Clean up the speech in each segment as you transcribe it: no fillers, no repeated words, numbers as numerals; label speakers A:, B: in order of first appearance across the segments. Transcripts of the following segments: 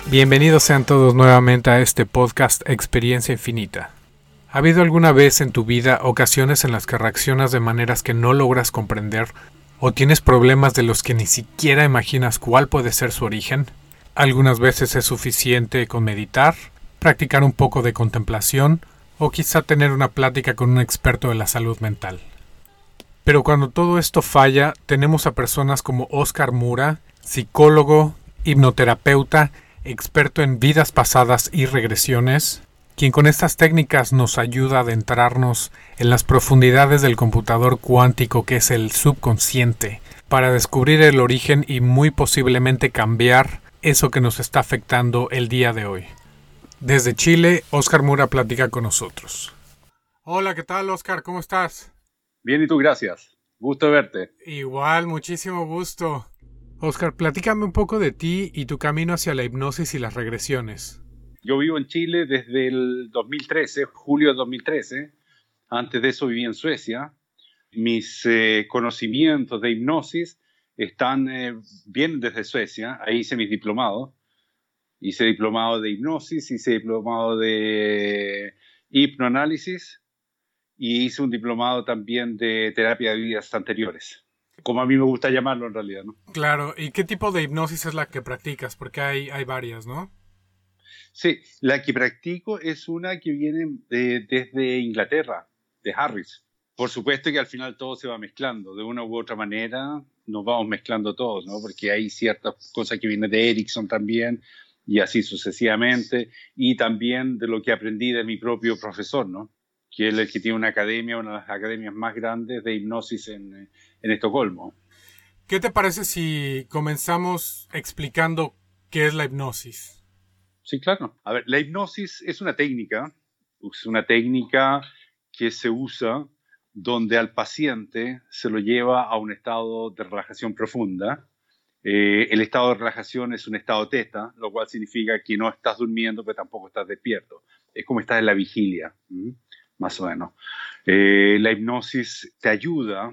A: Bienvenidos sean todos nuevamente a este podcast Experiencia Infinita. ¿Ha habido alguna vez en tu vida ocasiones en las que reaccionas de maneras que no logras comprender o tienes problemas de los que ni siquiera imaginas cuál puede ser su origen? Algunas veces es suficiente con meditar, practicar un poco de contemplación o quizá tener una plática con un experto de la salud mental. Pero cuando todo esto falla, tenemos a personas como Oscar Mura, psicólogo, hipnoterapeuta, experto en vidas pasadas y regresiones, quien con estas técnicas nos ayuda a adentrarnos en las profundidades del computador cuántico que es el subconsciente, para descubrir el origen y muy posiblemente cambiar eso que nos está afectando el día de hoy. Desde Chile, Oscar Mura platica con nosotros. Hola, ¿qué tal, Oscar? ¿Cómo estás?
B: Bien, ¿y tú? Gracias. Gusto verte.
A: Igual, muchísimo gusto. Oscar, platícame un poco de ti y tu camino hacia la hipnosis y las regresiones.
B: Yo vivo en Chile desde el 2013, julio de 2013. Antes de eso viví en Suecia. Mis conocimientos de hipnosis vienen desde Suecia. Ahí hice mis diplomados. Hice diplomado de hipnosis, hice diplomado de hipnoanálisis y hice un diplomado también de terapia de vidas anteriores. Como a mí me gusta llamarlo en realidad, ¿no?
A: Claro, ¿y qué tipo de hipnosis es la que practicas? Porque hay varias, ¿no?
B: Sí, la que practico es una que viene desde Inglaterra, de Harris. Por supuesto que al final todo se va mezclando, de una u otra manera nos vamos mezclando todos, ¿no? Porque hay ciertas cosas que vienen de Erickson también, y así sucesivamente, y también de lo que aprendí de mi propio profesor, ¿no? Que es el que tiene una academia, una de las academias más grandes de hipnosis en Estocolmo.
A: ¿Qué te parece si comenzamos explicando qué es la hipnosis?
B: Sí, claro. A ver, la hipnosis es una técnica que se usa donde al paciente se lo lleva a un estado de relajación profunda. El estado de relajación es un estado teta, lo cual significa que no estás durmiendo, pero tampoco estás despierto. Es como estás en la vigilia, más o menos. La hipnosis te ayuda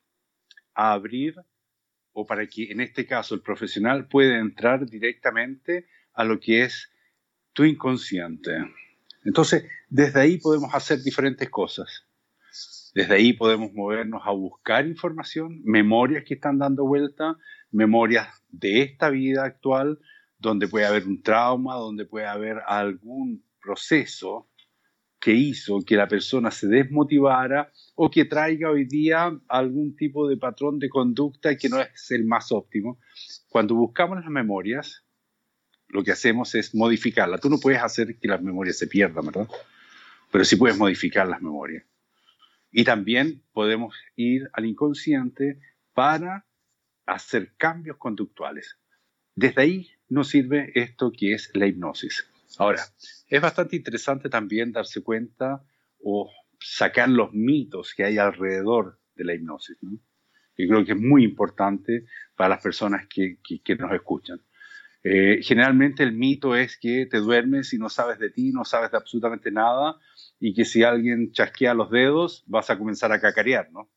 B: a abrir, o para que en este caso el profesional pueda entrar directamente a lo que es tu inconsciente. Entonces, desde ahí podemos hacer diferentes cosas. Desde ahí podemos movernos a buscar información, memorias que están dando vuelta, memorias de esta vida actual, donde puede haber un trauma, donde puede haber algún proceso que hizo que la persona se desmotivara o que traiga hoy día algún tipo de patrón de conducta que no es el más óptimo. Cuando buscamos las memorias, lo que hacemos es modificarlas. Tú no puedes hacer que las memorias se pierdan, ¿verdad? Pero sí puedes modificar las memorias. Y también podemos ir al inconsciente para hacer cambios conductuales. Desde ahí nos sirve esto que es la hipnosis. Ahora, es bastante interesante también darse cuenta o sacar los mitos que hay alrededor de la hipnosis, ¿no? Yo creo que es muy importante para las personas que nos escuchan. Generalmente el mito es que te duermes y no sabes de ti, no sabes de absolutamente nada, y que si alguien chasquea los dedos vas a comenzar a cacarear, ¿no?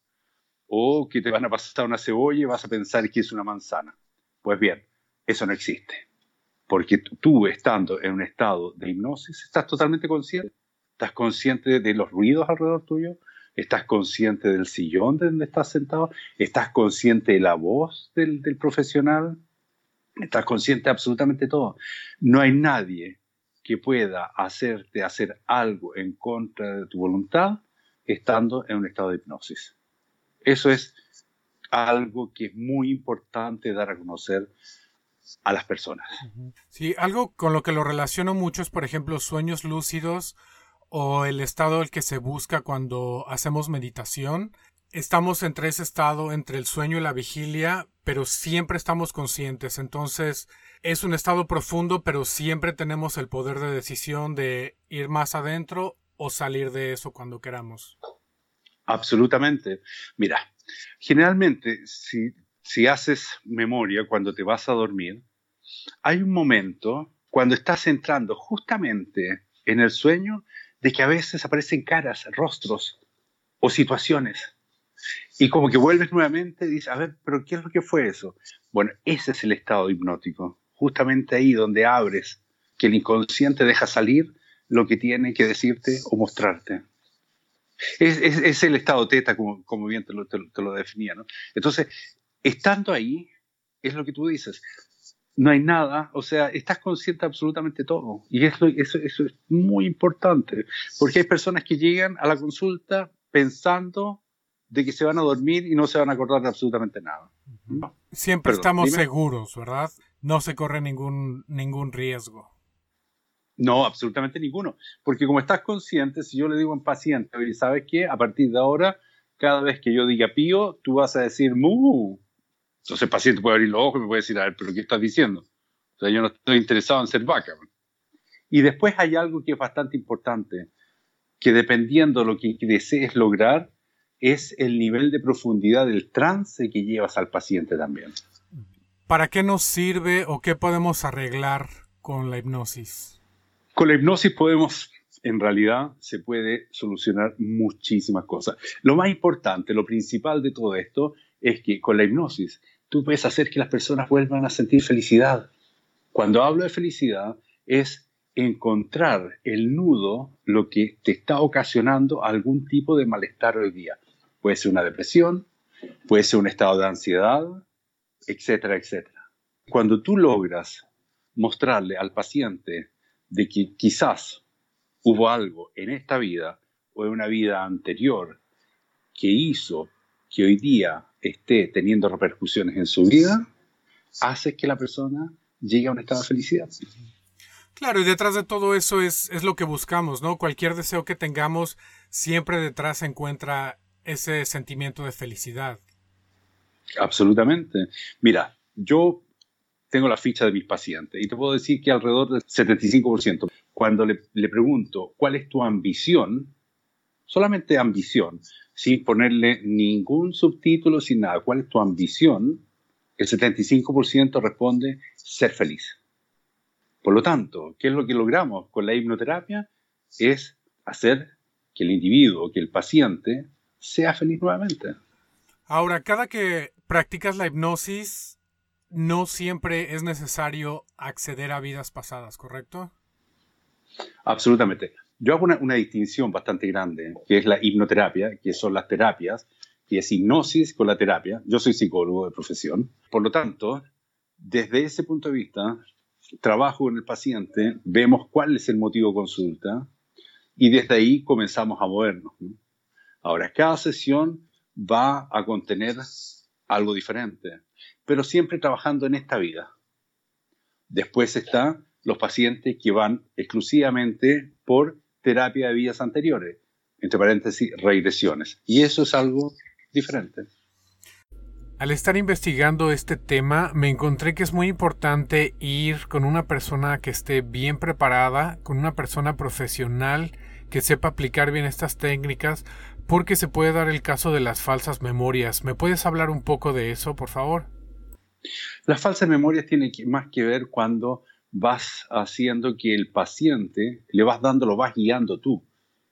B: O que te van a pasar una cebolla y vas a pensar que es una manzana. Pues bien, eso no existe. Porque tú, estando en un estado de hipnosis, estás totalmente consciente. Estás consciente de los ruidos alrededor tuyo, estás consciente del sillón donde estás sentado, estás consciente de la voz del profesional, estás consciente de absolutamente todo. No hay nadie que pueda hacerte hacer algo en contra de tu voluntad estando en un estado de hipnosis. Eso es algo que es muy importante dar a conocer a las personas.
A: Sí, algo con lo que lo relaciono mucho es, por ejemplo, sueños lúcidos o el estado el que se busca cuando hacemos meditación. Estamos entre ese estado, entre el sueño y la vigilia, pero siempre estamos conscientes. Entonces, es un estado profundo, pero siempre tenemos el poder de decisión de ir más adentro o salir de eso cuando queramos.
B: Absolutamente. Mira, generalmente si haces memoria cuando te vas a dormir, hay un momento cuando estás entrando justamente en el sueño de que a veces aparecen caras, rostros o situaciones. Y como que vuelves nuevamente y dices, a ver, pero ¿qué es lo que fue eso? Bueno, ese es el estado hipnótico. Justamente ahí donde abres que el inconsciente deja salir lo que tiene que decirte o mostrarte. Es el estado teta, como bien te lo definía, ¿no? Entonces, estando ahí, es lo que tú dices. No hay nada, o sea, estás consciente de absolutamente todo. Y eso es muy importante, porque hay personas que llegan a la consulta pensando de que se van a dormir y no se van a acordar de absolutamente nada. No.
A: Siempre
B: Perdón,
A: estamos
B: dime.
A: seguros, ¿verdad? No se corre ningún riesgo.
B: No, absolutamente ninguno. Porque como estás consciente, si yo le digo a un paciente, oye, ¿sabes qué? A partir de ahora, cada vez que yo diga pío, tú vas a decir mu. Entonces el paciente puede abrir los ojos y me puede decir, a ver, ¿pero qué estás diciendo? O sea, yo no estoy interesado en ser vaca. Y después hay algo que es bastante importante, que dependiendo de lo que desees lograr, es el nivel de profundidad del trance que llevas al paciente también.
A: ¿Para qué nos sirve o qué podemos arreglar con la hipnosis?
B: Con la hipnosis en realidad, se puede solucionar muchísimas cosas. Lo más importante, lo principal de todo esto, es que con la hipnosis tú puedes hacer que las personas vuelvan a sentir felicidad. Cuando hablo de felicidad, es encontrar el nudo, lo que te está ocasionando algún tipo de malestar hoy día. Puede ser una depresión, puede ser un estado de ansiedad, etcétera, etcétera. Cuando tú logras mostrarle al paciente de que quizás hubo algo en esta vida o en una vida anterior que hizo que hoy día esté teniendo repercusiones en su vida, hace que la persona llegue a un estado de felicidad.
A: Claro, y detrás de todo eso es lo que buscamos, ¿no? Cualquier deseo que tengamos, siempre detrás se encuentra ese sentimiento de felicidad.
B: Absolutamente. Mira, yo tengo la ficha de mis pacientes y te puedo decir que alrededor del 75%, cuando le pregunto cuál es tu ambición, solamente ambición, sin ponerle ningún subtítulo, sin nada, cuál es tu ambición, el 75% responde ser feliz. Por lo tanto, ¿qué es lo que logramos con la hipnoterapia? Es hacer que el individuo, que el paciente, sea feliz nuevamente.
A: Ahora, cada que practicas la hipnosis, no siempre es necesario acceder a vidas pasadas, ¿correcto?
B: Absolutamente. Yo hago una distinción bastante grande, que es la hipnoterapia, que son las terapias, que es hipnosis con la terapia. Yo soy psicólogo de profesión. Por lo tanto, desde ese punto de vista, trabajo con el paciente, vemos cuál es el motivo de consulta y desde ahí comenzamos a movernos, ¿no? Ahora, cada sesión va a contener algo diferente, pero siempre trabajando en esta vida. Después están los pacientes que van exclusivamente por terapia de vidas anteriores, entre paréntesis, regresiones. Y eso es algo diferente.
A: Al estar investigando este tema, me encontré que es muy importante ir con una persona que esté bien preparada, con una persona profesional que sepa aplicar bien estas técnicas, porque se puede dar el caso de las falsas memorias. ¿Me puedes hablar un poco de eso, por favor?
B: Las falsas memorias tienen más que ver cuando vas haciendo que el paciente, le vas dando, lo vas guiando tú.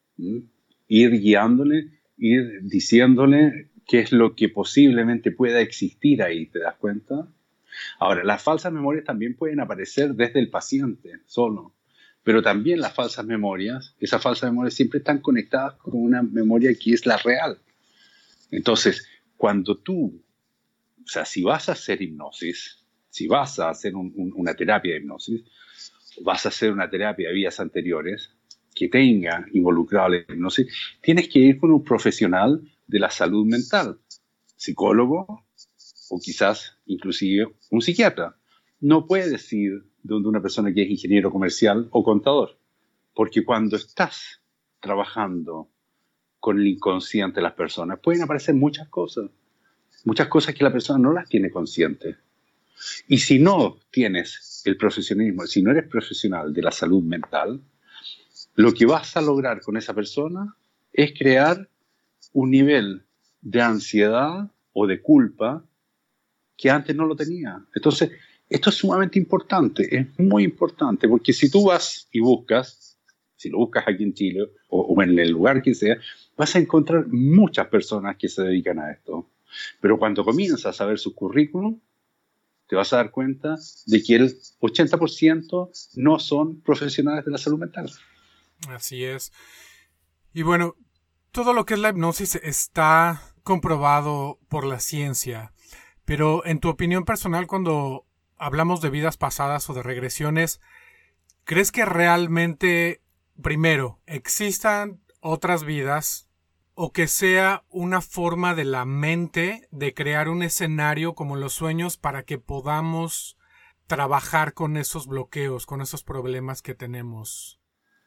B: Ir guiándole, ir diciéndole qué es lo que posiblemente pueda existir ahí, ¿te das cuenta? Ahora, las falsas memorias también pueden aparecer desde el paciente solo, pero también las falsas memorias, esas falsas memorias siempre están conectadas con una memoria que es la real. Entonces, cuando tú, o sea, si vas a hacer hipnosis, si vas a hacer una terapia de hipnosis, vas a hacer una terapia de vidas anteriores que tenga involucrado la hipnosis, tienes que ir con un profesional de la salud mental, psicólogo o quizás inclusive un psiquiatra. No puedes ir donde una persona que es ingeniero comercial o contador, porque cuando estás trabajando con el inconsciente de las personas pueden aparecer muchas cosas que la persona no las tiene conscientes. Y si no tienes el profesionalismo, si no eres profesional de la salud mental, lo que vas a lograr con esa persona es crear un nivel de ansiedad o de culpa que antes no lo tenía. Entonces, esto es sumamente importante, es muy importante, porque si tú vas y buscas, si lo buscas aquí en Chile o en el lugar que sea, vas a encontrar muchas personas que se dedican a esto. Pero cuando comienzas a ver su currículum, te vas a dar cuenta de que el 80% no son profesionales de la salud mental.
A: Así es. Y bueno, todo lo que es la hipnosis está comprobado por la ciencia, pero en tu opinión personal, cuando hablamos de vidas pasadas o de regresiones, ¿crees que realmente, primero, existan otras vidas o que sea una forma de la mente de crear un escenario como los sueños para que podamos trabajar con esos bloqueos, con esos problemas que tenemos?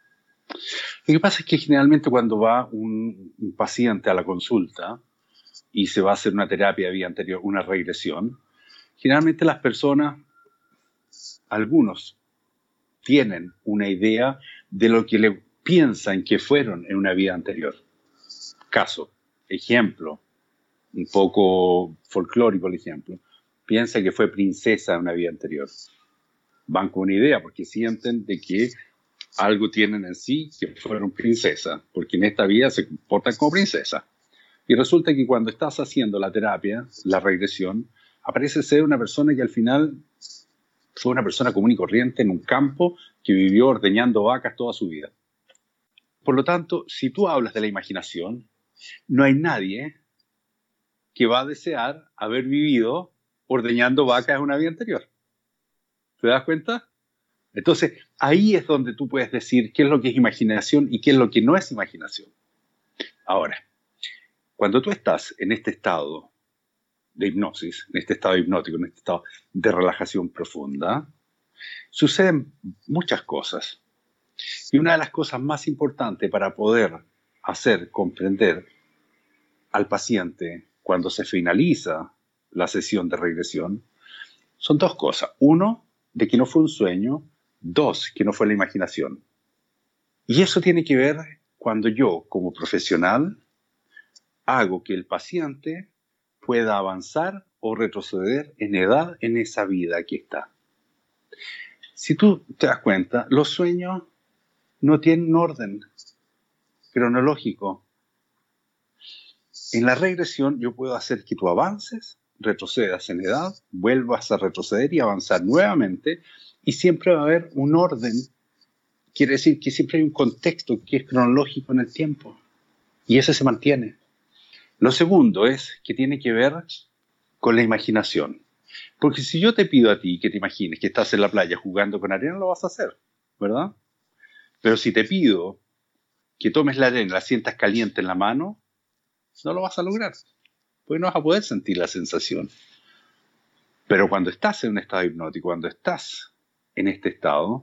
B: Lo que pasa es que generalmente cuando va un paciente a la consulta y se va a hacer una terapia de vida anterior, una regresión, generalmente las personas, algunos, tienen una idea de lo que le piensan que fueron en una vida anterior. Caso, ejemplo, un poco folclórico el ejemplo, piensa que fue princesa en una vida anterior. Van con una idea porque sienten de que algo tienen en sí que fueron princesa, porque en esta vida se comportan como princesa. Y resulta que cuando estás haciendo la terapia, la regresión, aparece ser una persona que al final fue una persona común y corriente en un campo que vivió ordeñando vacas toda su vida. Por lo tanto, si tú hablas de la imaginación, no hay nadie que va a desear haber vivido ordeñando vacas en una vida anterior. ¿Te das cuenta? Entonces, ahí es donde tú puedes decir qué es lo que es imaginación y qué es lo que no es imaginación. Ahora, cuando tú estás en este estado de hipnosis, en este estado hipnótico, en este estado de relajación profunda, suceden muchas cosas. Y una de las cosas más importantes para poder hacer comprender al paciente cuando se finaliza la sesión de regresión son dos cosas. Uno, de que no fue un sueño. Dos, que no fue la imaginación. Y eso tiene que ver cuando yo, como profesional, hago que el paciente pueda avanzar o retroceder en edad en esa vida que está. Si tú te das cuenta, los sueños no tienen orden cronológico. En la regresión yo puedo hacer que tú avances, retrocedas en edad, vuelvas a retroceder y avanzar nuevamente, y siempre va a haber un orden. Quiere decir que siempre hay un contexto que es cronológico en el tiempo, y ese se mantiene. Lo segundo es que tiene que ver con la imaginación. Porque si yo te pido a ti que te imagines que estás en la playa jugando con arena, lo vas a hacer, ¿verdad? Pero si te pido que tomes la arena y la sientas caliente en la mano, no lo vas a lograr, porque no vas a poder sentir la sensación. Pero cuando estás en un estado hipnótico, cuando estás en este estado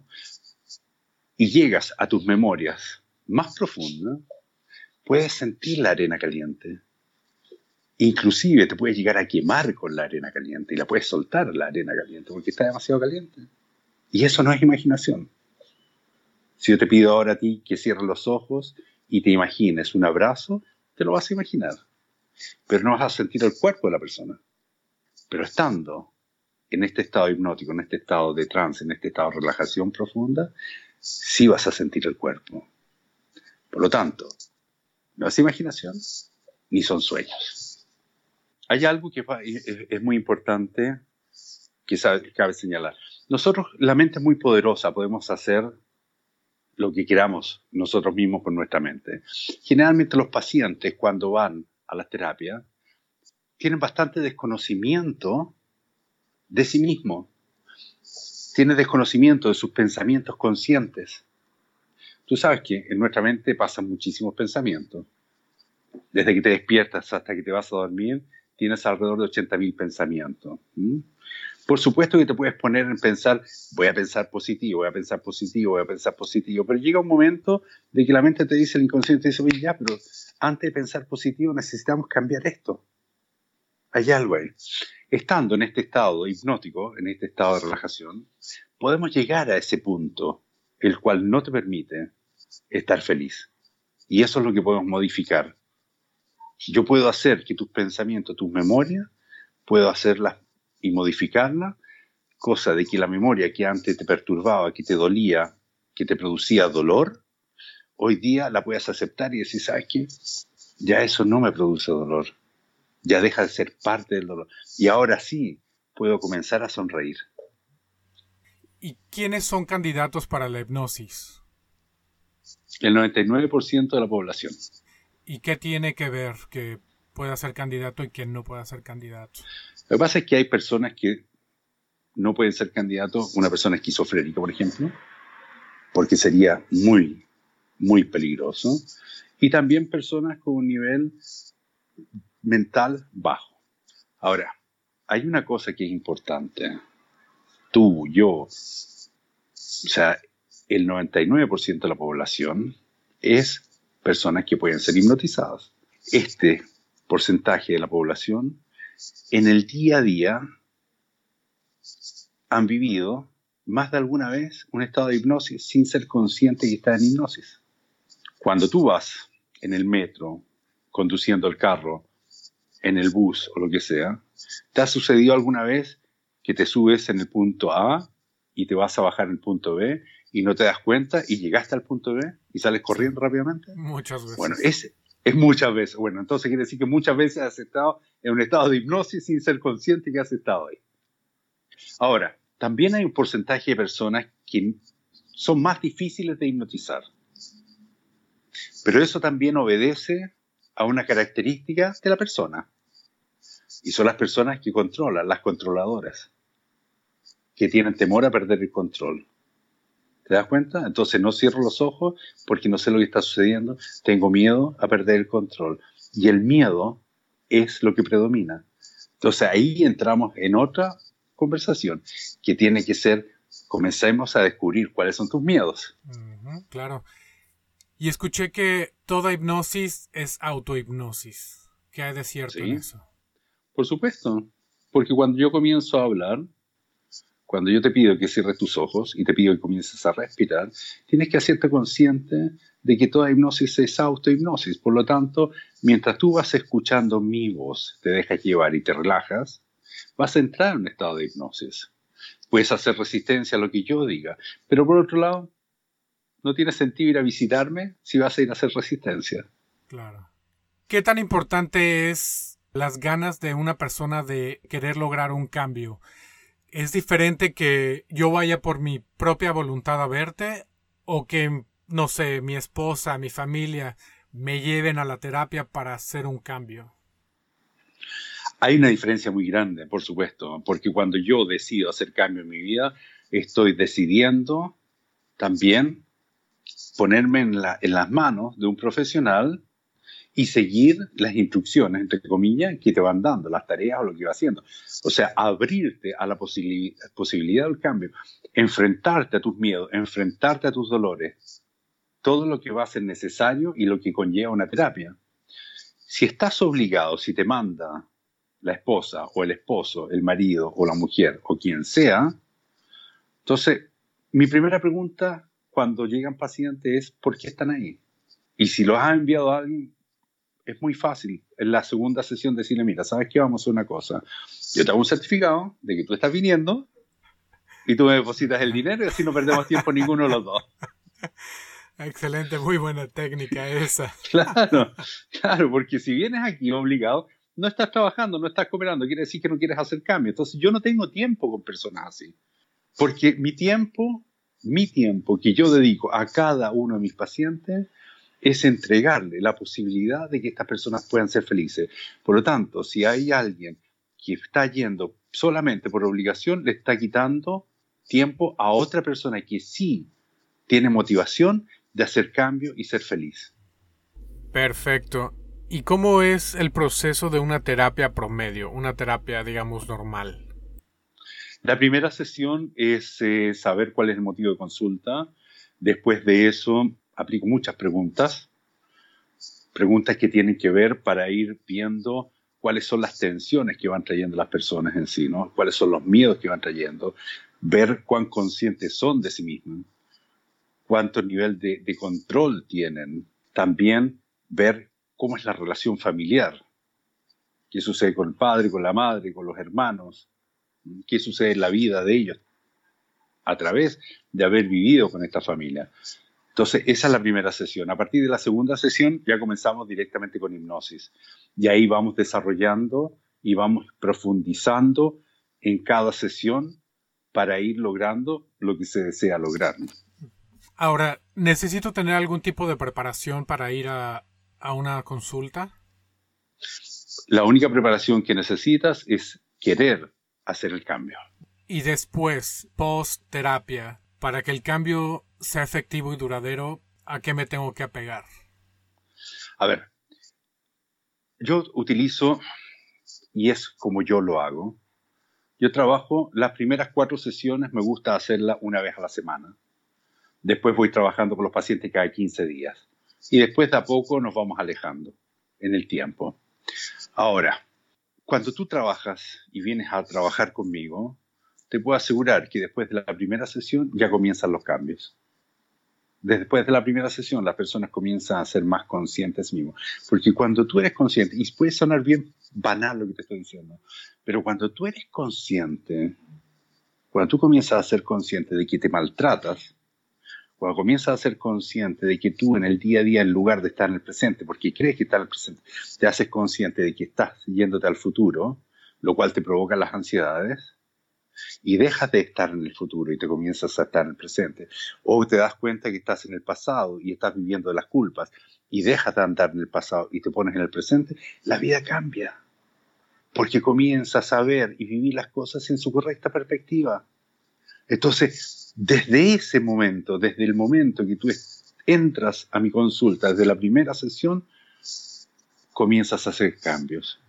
B: y llegas a tus memorias más profundas, puedes sentir la arena caliente. Inclusive te puedes llegar a quemar con la arena caliente y la puedes soltar la arena caliente porque está demasiado caliente. Y eso no es imaginación. Si yo te pido ahora a ti que cierres los ojos y te imagines un abrazo, te lo vas a imaginar. Pero no vas a sentir el cuerpo de la persona. Pero estando en este estado hipnótico, en este estado de trance, en este estado de relajación profunda, sí vas a sentir el cuerpo. Por lo tanto, no es imaginación ni son sueños. Hay algo que es muy importante que cabe señalar. Nosotros, la mente es muy poderosa, podemos hacer lo que queramos nosotros mismos con nuestra mente. Generalmente los pacientes cuando van a las terapias tienen bastante desconocimiento de sí mismos, tienen desconocimiento de sus pensamientos conscientes. Tú sabes que en nuestra mente pasan muchísimos pensamientos. Desde que te despiertas hasta que te vas a dormir, tienes alrededor de 80.000 pensamientos. Por supuesto que te puedes poner en pensar, voy a pensar positivo, voy a pensar positivo, voy a pensar positivo, pero llega un momento de que la mente te dice, el inconsciente te dice, oye, ya, pero antes de pensar positivo necesitamos cambiar esto. Hay algo ahí. Estando en este estado hipnótico, en este estado de relajación, podemos llegar a ese punto, el cual no te permite estar feliz. Y eso es lo que podemos modificar. Yo puedo hacer que tus pensamientos, tus memorias, puedo hacerlas y modificarla, cosa de que la memoria que antes te perturbaba, que te dolía, que te producía dolor, hoy día la puedas aceptar y decir, ¿sabes qué? Ya eso no me produce dolor, ya deja de ser parte del dolor. Y ahora sí puedo comenzar a sonreír.
A: ¿Y quiénes son candidatos para la hipnosis?
B: El 99% de la población.
A: ¿Y qué tiene que ver que pueda ser candidato y quién no pueda ser candidato?
B: Lo que pasa es que hay personas que no pueden ser candidatos, una persona esquizofrénica, por ejemplo, porque sería muy, muy peligroso. Y también personas con un nivel mental bajo. Ahora, hay una cosa que es importante. Tú, yo, o sea, el 99% de la población es personas que pueden ser hipnotizadas. Este porcentaje de la población, en el día a día, han vivido más de alguna vez un estado de hipnosis sin ser consciente que está en hipnosis. Cuando tú vas en el metro, conduciendo el carro, en el bus o lo que sea, ¿te ha sucedido alguna vez que te subes en el punto A y te vas a bajar en el punto B y no te das cuenta y llegaste al punto B y sales corriendo rápidamente?
A: Muchas veces.
B: Bueno, es muchas veces. Bueno, entonces quiere decir que muchas veces has estado en un estado de hipnosis sin ser consciente que has estado ahí. Ahora, también hay un porcentaje de personas que son más difíciles de hipnotizar. Pero eso también obedece a una característica de la persona. Y son las personas que controlan, las controladoras, que tienen temor a perder el control. ¿Te das cuenta? Entonces no cierro los ojos porque no sé lo que está sucediendo. Tengo miedo a perder el control. Y el miedo es lo que predomina. Entonces ahí entramos en otra conversación que tiene que ser, comencemos a descubrir cuáles son tus miedos.
A: Claro. Y escuché que toda hipnosis es autohipnosis. ¿Qué hay de cierto en eso?
B: Por supuesto. Porque cuando yo comienzo a hablar, cuando yo te pido que cierres tus ojos y te pido que comiences a respirar, tienes que hacerte consciente de que toda hipnosis es autohipnosis. Por lo tanto, mientras tú vas escuchando mi voz, te dejas llevar y te relajas, vas a entrar en un estado de hipnosis. Puedes hacer resistencia a lo que yo diga, pero por otro lado, no tiene sentido ir a visitarme si vas a ir a hacer resistencia.
A: Claro. ¿Qué tan importante es las ganas de una persona de querer lograr un cambio? ¿Es diferente que yo vaya por mi propia voluntad a verte o que, no sé, mi esposa, mi familia me lleven a la terapia para hacer un cambio?
B: Hay una diferencia muy grande, por supuesto, porque cuando yo decido hacer cambio en mi vida, estoy decidiendo también ponerme en las manos de un profesional y seguir las instrucciones, entre comillas, que te van dando, las tareas o lo que va haciendo. O sea, abrirte a la posibilidad del cambio, enfrentarte a tus miedos, enfrentarte a tus dolores, todo lo que va a ser necesario y lo que conlleva una terapia. Si estás obligado, si te manda la esposa o el esposo, el marido o la mujer o quien sea, entonces mi primera pregunta cuando llegan pacientes es ¿por qué están ahí? Y si los has enviado a alguien, es muy fácil en la segunda sesión decirle, mira, ¿sabes qué? Vamos a hacer una cosa. Yo te hago un certificado de que tú estás viniendo y tú me depositas el dinero y así no perdemos tiempo ninguno de los dos.
A: Excelente, muy buena técnica esa.
B: Claro, porque si vienes aquí obligado, no estás trabajando, no estás cooperando, quiere decir que no quieres hacer cambio. Entonces yo no tengo tiempo con personas así. Porque mi tiempo que yo dedico a cada uno de mis pacientes es entregarle la posibilidad de que estas personas puedan ser felices. Por lo tanto, si hay alguien que está yendo solamente por obligación, le está quitando tiempo a otra persona que sí tiene motivación de hacer cambio y ser feliz.
A: Perfecto. ¿Y cómo es el proceso de una terapia promedio, una terapia, digamos, normal?
B: La primera sesión es saber cuál es el motivo de consulta. Después de eso, aplico muchas preguntas que tienen que ver para ir viendo cuáles son las tensiones que van trayendo las personas en sí, ¿no? Cuáles son los miedos que van trayendo, ver cuán conscientes son de sí mismos, cuánto nivel de control tienen, también ver cómo es la relación familiar, qué sucede con el padre, con la madre, con los hermanos, qué sucede en la vida de ellos a través de haber vivido con esta familia. Entonces, esa es la primera sesión. A partir de la segunda sesión ya comenzamos directamente con hipnosis. Y ahí vamos desarrollando y vamos profundizando en cada sesión para ir logrando lo que se desea lograr.
A: Ahora, ¿necesito tener algún tipo de preparación para ir a una consulta?
B: La única preparación que necesitas es querer hacer el cambio.
A: Y después, post terapia, para que el cambio sea efectivo y duradero, ¿a qué me tengo que apegar?
B: A ver, yo utilizo, y es como yo lo hago, yo trabajo las primeras 4 sesiones, me gusta hacerla una vez a la semana. Después voy trabajando con los pacientes cada 15 días. Y después de a poco nos vamos alejando en el tiempo. Ahora, cuando tú trabajas y vienes a trabajar conmigo, te puedo asegurar que después de la primera sesión ya comienzan los cambios. Después de la primera sesión, las personas comienzan a ser más conscientes mismos. Porque cuando tú eres consciente, y puede sonar bien banal lo que te estoy diciendo, pero cuando tú eres consciente, cuando tú comienzas a ser consciente de que te maltratas, cuando comienzas a ser consciente de que tú en el día a día, en lugar de estar en el presente, porque crees que estás en el presente, te haces consciente de que estás yéndote al futuro, lo cual te provoca las ansiedades, y dejas de estar en el futuro y te comienzas a estar en el presente. O te das cuenta que estás en el pasado y estás viviendo de las culpas, y dejas de andar en el pasado y te pones en el presente, la vida cambia. Porque comienzas a ver y vivir las cosas en su correcta perspectiva. Entonces, desde ese momento, desde el momento que tú entras a mi consulta, desde la primera sesión, comienzas a hacer cambios.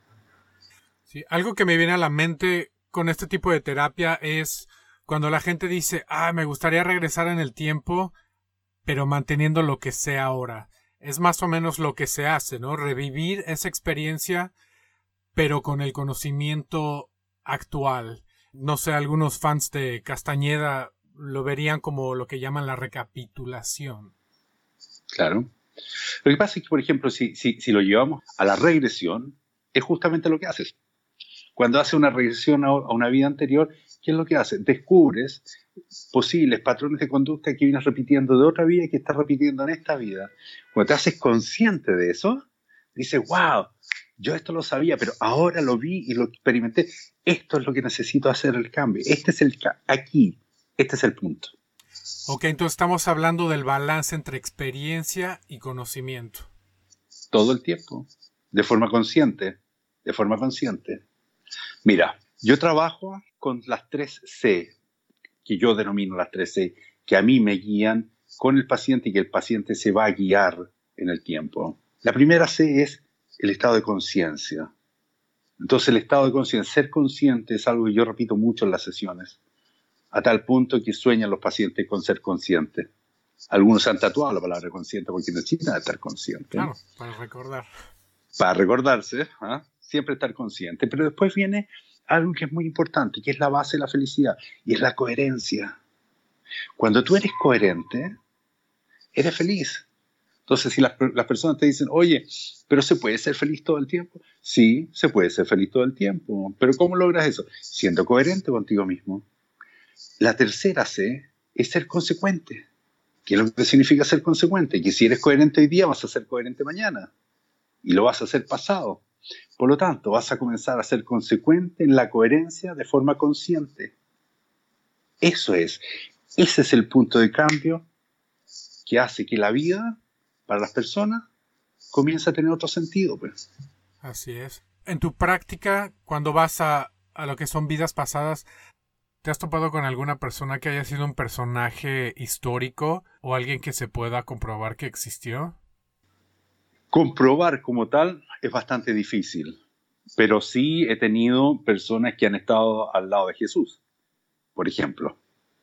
A: Sí, algo que me viene a la mente con este tipo de terapia es cuando la gente dice, me gustaría regresar en el tiempo, pero manteniendo lo que sé ahora. Es más o menos lo que se hace, ¿no? Revivir esa experiencia, pero con el conocimiento actual. No sé, algunos fans de Castañeda lo verían como lo que llaman la recapitulación.
B: Claro. Lo que pasa es que, por ejemplo, si lo llevamos a la regresión, es justamente lo que haces. Cuando haces una regresión a una vida anterior, ¿qué es lo que haces? Descubres posibles patrones de conducta que vienes repitiendo de otra vida y que estás repitiendo en esta vida. Cuando te haces consciente de eso, dices, wow, yo esto lo sabía, pero ahora lo vi y lo experimenté. Esto es lo que necesito hacer el cambio. Este es el punto.
A: Ok, entonces estamos hablando del balance entre experiencia y conocimiento.
B: Todo el tiempo, de forma consciente. Mira, yo trabajo con las 3 C, que yo denomino las 3 C, que a mí me guían con el paciente y que el paciente se va a guiar en el tiempo. La primera C es el estado de conciencia. Entonces el estado de conciencia, ser consciente es algo que yo repito mucho en las sesiones, a tal punto que sueñan los pacientes con ser conscientes. Algunos han tatuado la palabra consciente porque necesitan estar conscientes.
A: Claro, para recordar.
B: Para recordarse, siempre estar consciente. Pero después viene algo que es muy importante, que es la base de la felicidad, y es la coherencia. Cuando tú eres coherente, eres feliz. Entonces, si las personas te dicen, oye, ¿pero se puede ser feliz todo el tiempo? Sí, se puede ser feliz todo el tiempo. ¿Pero cómo logras eso? Siendo coherente contigo mismo. La tercera C es ser consecuente. ¿Qué es lo que significa ser consecuente? Que si eres coherente hoy día, vas a ser coherente mañana. Y lo vas a hacer pasado. Por lo tanto, vas a comenzar a ser consecuente en la coherencia de forma consciente. Ese es el punto de cambio que hace que la vida, para las personas, comience a tener otro sentido, pues.
A: Así es. En tu práctica, cuando vas a lo que son vidas pasadas, ¿te has topado con alguna persona que haya sido un personaje histórico o alguien que se pueda comprobar que existió?
B: Comprobar como tal es bastante difícil, pero sí he tenido personas que han estado al lado de Jesús, por ejemplo.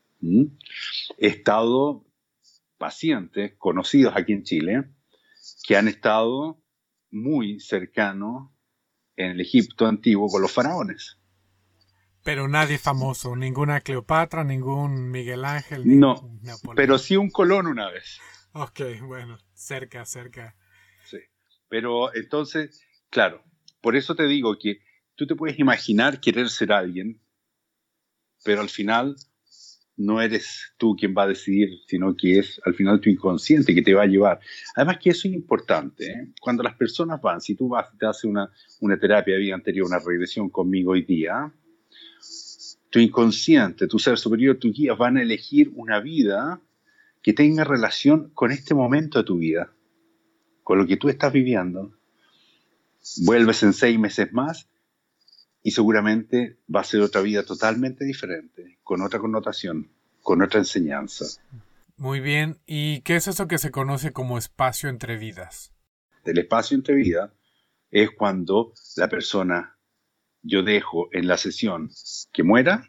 B: He estado pacientes conocidos aquí en Chile que han estado muy cercanos en el Egipto antiguo con los faraones.
A: Pero nadie famoso, ninguna Cleopatra, ningún Miguel Ángel,
B: No,
A: Napoleón.
B: pero sí un Colón una vez.
A: Ok, bueno, cerca.
B: Sí, pero entonces, claro, por eso te digo que tú te puedes imaginar querer ser alguien, pero al final no eres tú quien va a decidir, sino que es al final tu inconsciente que te va a llevar. Además que eso es importante, ¿eh? Cuando las personas van, si tú vas y te haces una terapia de vida anterior, una regresión conmigo hoy día, tu inconsciente, tu ser superior, tu guía van a elegir una vida que tenga relación con este momento de tu vida, con lo que tú estás viviendo. Vuelves en 6 meses más y seguramente va a ser otra vida totalmente diferente, con otra connotación, con otra enseñanza.
A: Muy bien. ¿Y qué es eso que se conoce como espacio entre vidas?
B: El espacio entre vidas es cuando la persona, yo dejo en la sesión que muera,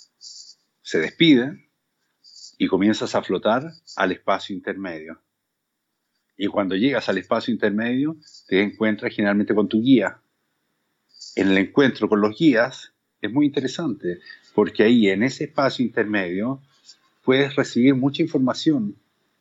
B: se despide y comienzas a flotar al espacio intermedio. Y cuando llegas al espacio intermedio, te encuentras generalmente con tu guía. En el encuentro con los guías es muy interesante, porque ahí en ese espacio intermedio puedes recibir mucha información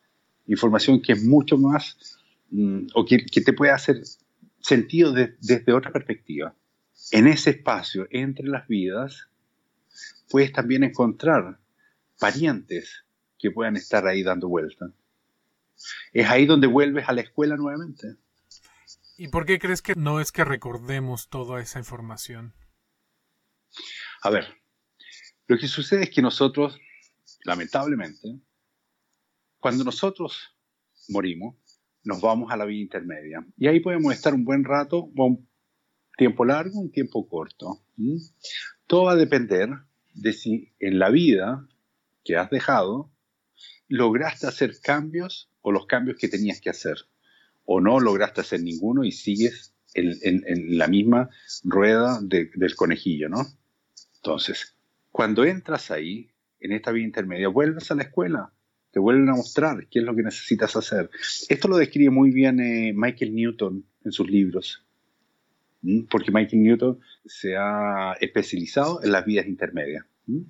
B: que es mucho más, o que te puede hacer sentido desde otra perspectiva. En ese espacio entre las vidas puedes también encontrar parientes que puedan estar ahí dando vuelta. Es ahí donde vuelves a la escuela nuevamente.
A: ¿Y por qué crees que no es que recordemos toda esa información?
B: A ver, lo que sucede es que nosotros, lamentablemente, cuando nosotros morimos, nos vamos a la vida intermedia. Y ahí podemos estar un buen rato, un tiempo largo, un tiempo corto. Todo va a depender de si en la vida que has dejado lograste hacer cambios o los cambios que tenías que hacer. O no lograste hacer ninguno y sigues en la misma rueda del conejillo, ¿no? Entonces, cuando entras ahí, en esta vida intermedia, vuelves a la escuela, te vuelven a mostrar qué es lo que necesitas hacer. Esto lo describe muy bien Michael Newton en sus libros, porque Michael Newton se ha especializado en las vidas intermedias,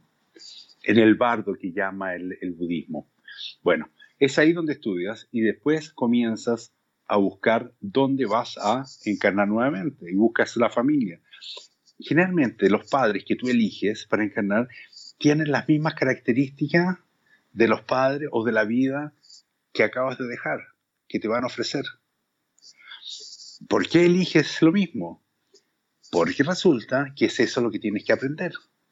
B: en el bardo que llama el budismo. Bueno, es ahí donde estudias y después comienzas a buscar dónde vas a encarnar nuevamente y buscas la familia. Generalmente los padres que tú eliges para encarnar tienen las mismas características de los padres o de la vida que acabas de dejar, que te van a ofrecer. ¿Por qué eliges lo mismo? Porque resulta que es eso lo que tienes que aprender.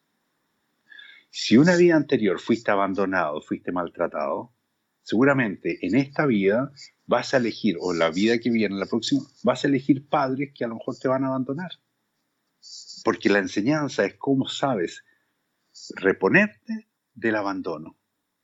B: Si una vida anterior fuiste abandonado, fuiste maltratado, seguramente en esta vida vas a elegir, o la vida que viene, la próxima, vas a elegir padres que a lo mejor te van a abandonar. Porque la enseñanza es cómo sabes reponerte del abandono.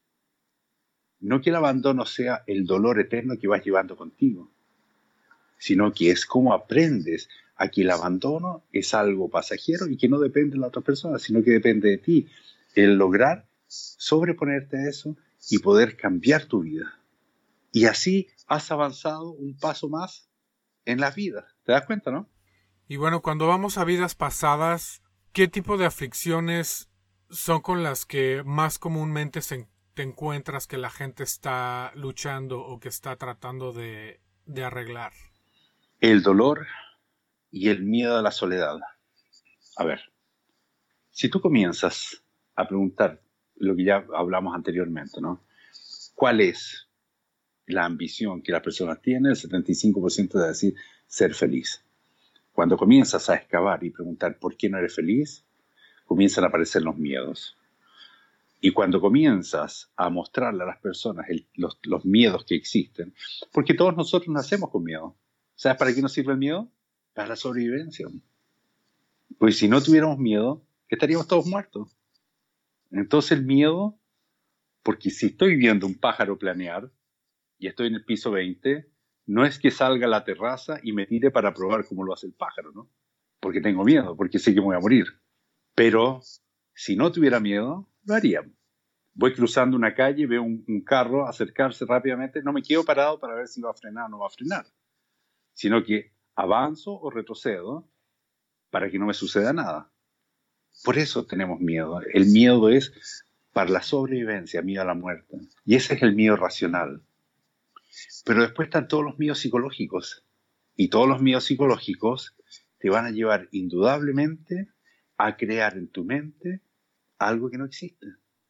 B: No que el abandono sea el dolor eterno que vas llevando contigo, sino que es cómo aprendes a que el abandono es algo pasajero y que no depende de la otra persona, sino que depende de ti. El lograr sobreponerte a eso y poder cambiar tu vida. Y así has avanzado un paso más en la vida. ¿Te das cuenta, no?
A: Y bueno, cuando vamos a vidas pasadas, ¿qué tipo de aflicciones son con las que más comúnmente te encuentras que la gente está luchando o que está tratando de arreglar?
B: El dolor y el miedo a la soledad. A ver, si tú comienzas a preguntar lo que ya hablamos anteriormente, ¿no? ¿Cuál es la ambición que las personas tienen? El 75% de decir ser feliz. Cuando comienzas a excavar y preguntar por qué no eres feliz, comienzan a aparecer los miedos. Y cuando comienzas a mostrarle a las personas los miedos que existen, porque todos nosotros nacemos con miedo. ¿Sabes para qué nos sirve el miedo? Para la sobrevivencia. Pues si no tuviéramos miedo, estaríamos todos muertos. Entonces el miedo, porque si estoy viendo un pájaro planear y estoy en el piso 20, no es que salga a la terraza y me tire para probar cómo lo hace el pájaro, ¿no? Porque tengo miedo, porque sé que me voy a morir. Pero si no tuviera miedo, lo haría. Voy cruzando una calle, veo un carro acercarse rápidamente, no me quedo parado para ver si va a frenar o no va a frenar, sino que avanzo o retrocedo para que no me suceda nada. Por eso tenemos miedo. El miedo es para la sobrevivencia, miedo a la muerte. Y ese es el miedo racional. Pero después están todos los miedos psicológicos. Y todos los miedos psicológicos te van a llevar indudablemente a crear en tu mente algo que no existe.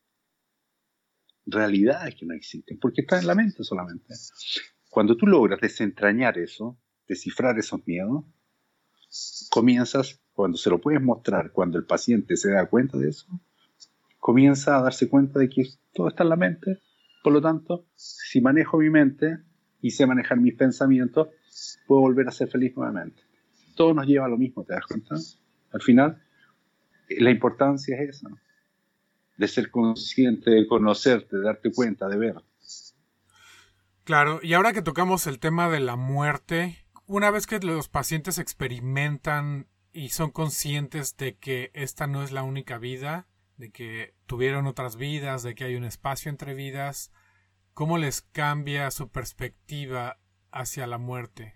B: Realidades que no existen, porque está en la mente solamente. Cuando tú logras desentrañar eso, descifrar esos miedos, comienzas, cuando se lo puedes mostrar, cuando el paciente se da cuenta de eso, comienza a darse cuenta de que todo está en la mente. Por lo tanto, si manejo mi mente y sé manejar mis pensamientos, puedo volver a ser feliz nuevamente. Todo nos lleva a lo mismo, ¿te das cuenta? Al final, la importancia es esa, ¿no? De ser consciente, de conocerte, de darte cuenta, de ver.
A: Claro, y ahora que tocamos el tema de la muerte, una vez que los pacientes experimentan y son conscientes de que esta no es la única vida, de que tuvieron otras vidas, de que hay un espacio entre vidas, ¿cómo les cambia su perspectiva hacia la muerte?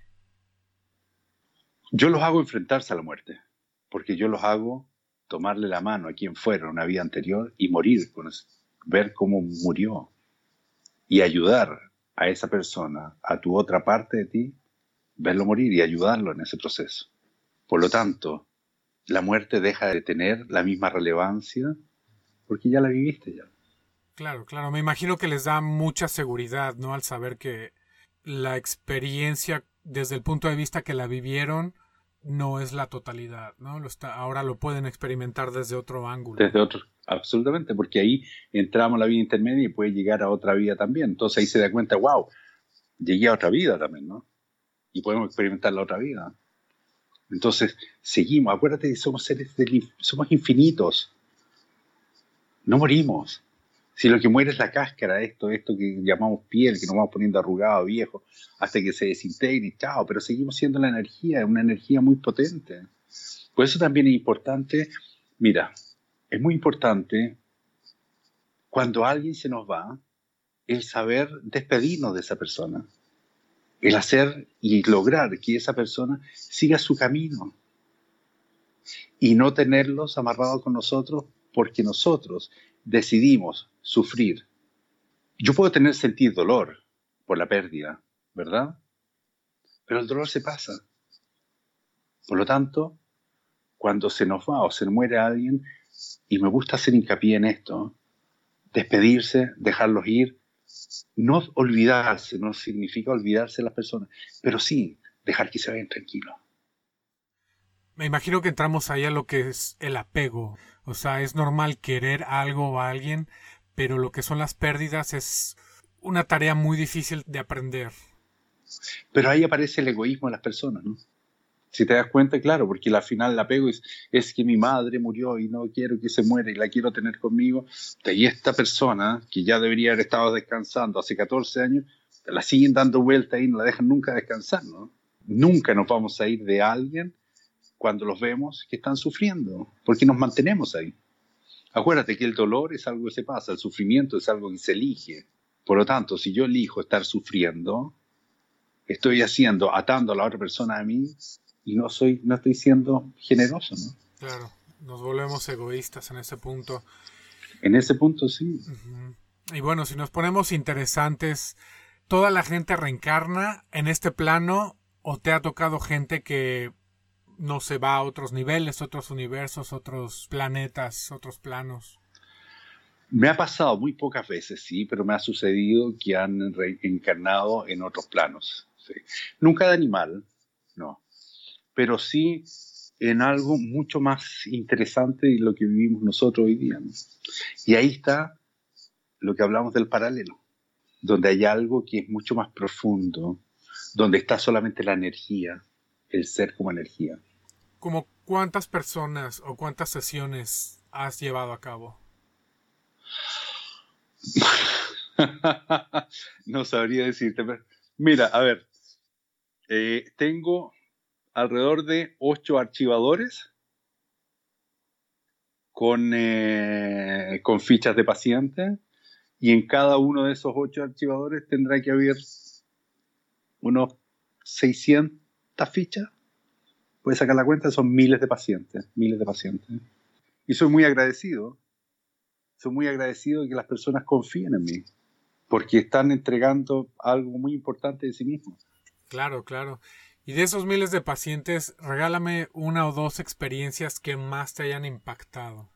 B: Yo los hago enfrentarse a la muerte, porque yo los hago tomarle la mano a quien fuera en una vida anterior y morir con eso, ver cómo murió y ayudar a esa persona, a tu otra parte de ti, verlo morir y ayudarlo en ese proceso. Por lo tanto, la muerte deja de tener la misma relevancia porque ya la viviste ya.
A: Claro, claro, me imagino que les da mucha seguridad, ¿no? Al saber que la experiencia desde el punto de vista que la vivieron no es la totalidad, ¿no? Ahora lo pueden experimentar desde otro ángulo.
B: Desde otro, absolutamente, porque ahí entramos a la vida intermedia y puede llegar a otra vida también. Entonces ahí se da cuenta, wow, llegué a otra vida también, ¿no? Y podemos experimentar la otra vida. Entonces, seguimos. Acuérdate que somos somos infinitos. No morimos. Si lo que muere es la cáscara, esto que llamamos piel, que nos vamos poniendo arrugado, viejo, hasta que se desintegre y chao, pero seguimos siendo la energía, una energía muy potente. Por eso también es importante, mira, es muy importante cuando alguien se nos va, el saber despedirnos de esa persona, el hacer y lograr que esa persona siga su camino y no tenerlos amarrados con nosotros porque nosotros decidimos sufrir. Yo puedo sentir dolor por la pérdida, ¿verdad? Pero el dolor se pasa. Por lo tanto, cuando se nos va o se muere alguien, y me gusta hacer hincapié en esto, despedirse, dejarlos ir, no olvidarse, no significa olvidarse de las personas, pero sí dejar que se vayan tranquilos.
A: Me imagino que entramos ahí a lo que es el apego. O sea, es normal querer algo o a alguien, pero lo que son las pérdidas es una tarea muy difícil de aprender.
B: Pero ahí aparece el egoísmo de las personas, ¿no? Si te das cuenta, claro, porque al final el apego es que mi madre murió y no quiero que se muera y la quiero tener conmigo. Y esta persona, que ya debería haber estado descansando hace 14 años, la siguen dando vuelta y no la dejan nunca descansar, ¿no? Nunca nos vamos a ir de alguien cuando los vemos que están sufriendo, porque nos mantenemos ahí. Acuérdate que el dolor es algo que se pasa, el sufrimiento es algo que se elige. Por lo tanto, si yo elijo estar sufriendo, estoy atando a la otra persona a mí y no estoy siendo generoso, ¿no?
A: Claro, nos volvemos egoístas en ese punto.
B: En ese punto sí.
A: Y bueno, si nos ponemos interesantes, ¿toda la gente reencarna en este plano o te ha tocado gente que no se va a otros niveles, otros universos, otros planetas, otros planos?
B: Me ha pasado muy pocas veces, sí, pero me ha sucedido que han reencarnado en otros planos. Sí. Nunca de animal, no. Pero sí en algo mucho más interesante de lo que vivimos nosotros hoy día, ¿no? Y ahí está lo que hablamos del paralelo, donde hay algo que es mucho más profundo, donde está solamente la energía, el ser como energía.
A: ¿Como cuántas personas o cuántas sesiones has llevado a cabo?
B: No sabría decirte, pero mira, a ver, tengo alrededor de 8 archivadores con fichas de paciente, y en cada uno de esos 8 archivadores tendrá que haber unos 600 fichas. Puedes sacar la cuenta, son miles de pacientes. Y soy muy agradecido de que las personas confíen en mí, porque están entregando algo muy importante de sí mismos.
A: Claro, claro. Y de esos miles de pacientes, regálame una o dos experiencias que más te hayan impactado.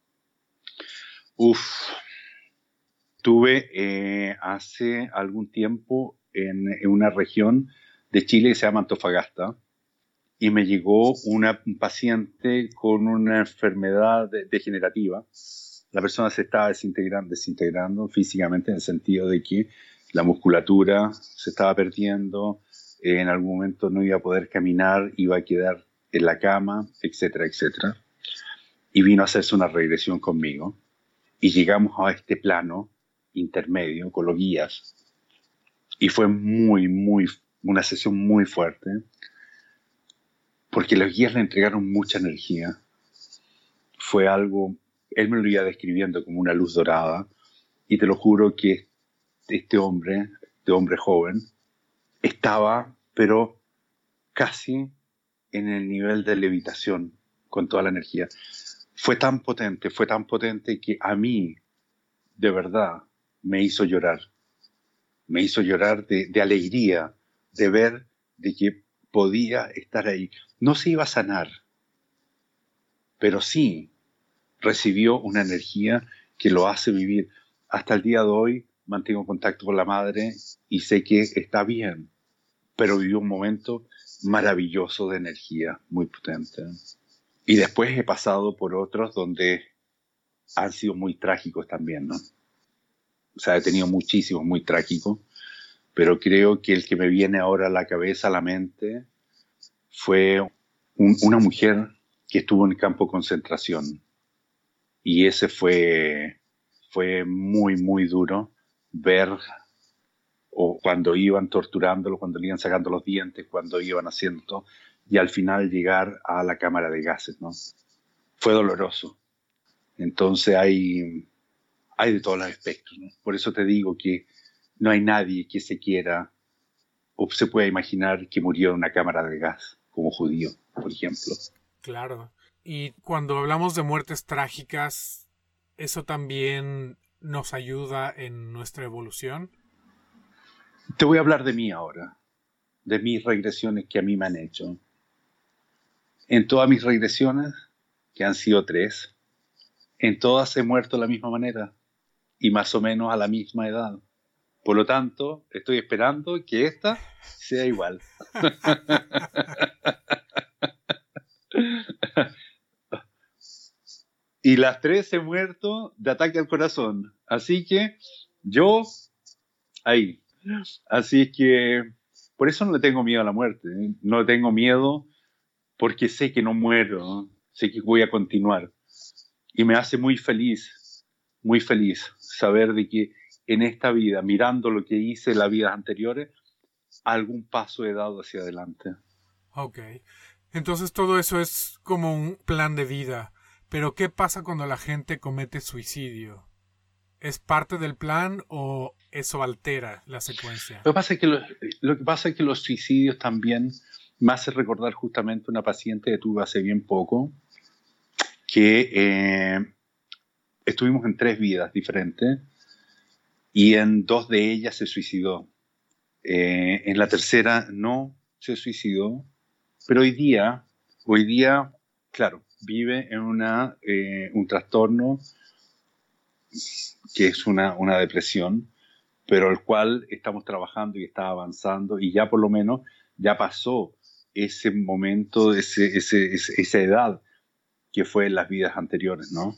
B: Tuve hace algún tiempo en una región de Chile que se llama Antofagasta, y me llegó un paciente con una enfermedad degenerativa la persona se estaba desintegrando físicamente en el sentido de que la musculatura se estaba perdiendo, en algún momento no iba a poder caminar, iba a quedar en la cama, etcétera, etcétera. Y vino a hacerse una regresión conmigo. Y llegamos a este plano intermedio con los guías. Y fue una sesión muy fuerte, porque los guías le entregaron mucha energía. Fue algo, él me lo iba describiendo como una luz dorada, y te lo juro que este hombre joven, estaba, pero casi en el nivel de levitación, con toda la energía. Fue tan potente que a mí, de verdad, me hizo llorar. Me hizo llorar de alegría, de ver de que podía estar ahí. No se iba a sanar, pero sí recibió una energía que lo hace vivir. Hasta el día de hoy mantengo contacto con la madre y sé que está bien, pero vivió un momento maravilloso de energía, muy potente. Y después he pasado por otros donde han sido muy trágicos también, ¿no? O sea, he tenido muchísimos muy trágicos, pero creo que el que me viene ahora a la cabeza, a la mente, fue una mujer que estuvo en el campo de concentración. Y ese fue muy duro ver, o cuando iban torturándolo, cuando le iban sacando los dientes, cuando iban haciendo todo, y al final llegar a la cámara de gases, ¿no? Fue doloroso. Entonces hay de todos los aspectos, ¿no? Por eso te digo que no hay nadie que se quiera o se pueda imaginar que murió en una cámara de gas, como judío, por ejemplo.
A: Claro. Y cuando hablamos de muertes trágicas, ¿eso también nos ayuda en nuestra evolución?
B: Te voy a hablar de mí ahora, de mis regresiones que a mí me han hecho. En todas mis regresiones, que han sido 3, en todas he muerto de la misma manera y más o menos a la misma edad. Por lo tanto, estoy esperando que esta sea igual. Y las 3 he muerto de ataque al corazón. Así que yo, ahí. Así que por eso no le tengo miedo a la muerte. ¿Eh? No le tengo miedo porque sé que no muero. ¿No? Sé que voy a continuar. Y me hace muy feliz saber de que en esta vida, mirando lo que hice en las vidas anteriores, algún paso he dado hacia adelante.
A: Ok. Entonces todo eso es como un plan de vida. Pero ¿qué pasa cuando la gente comete suicidio? ¿Es parte del plan o eso altera la secuencia?
B: Lo que pasa es que los suicidios también me hace recordar justamente una paciente que tuve hace bien poco, que estuvimos en 3 vidas diferentes y en 2 de ellas se suicidó. En la tercera no se suicidó, pero hoy día, claro, vive en un trastorno que es una depresión, pero el cual estamos trabajando y está avanzando y ya por lo menos ya pasó ese momento, esa edad que fue en las vidas anteriores, ¿no?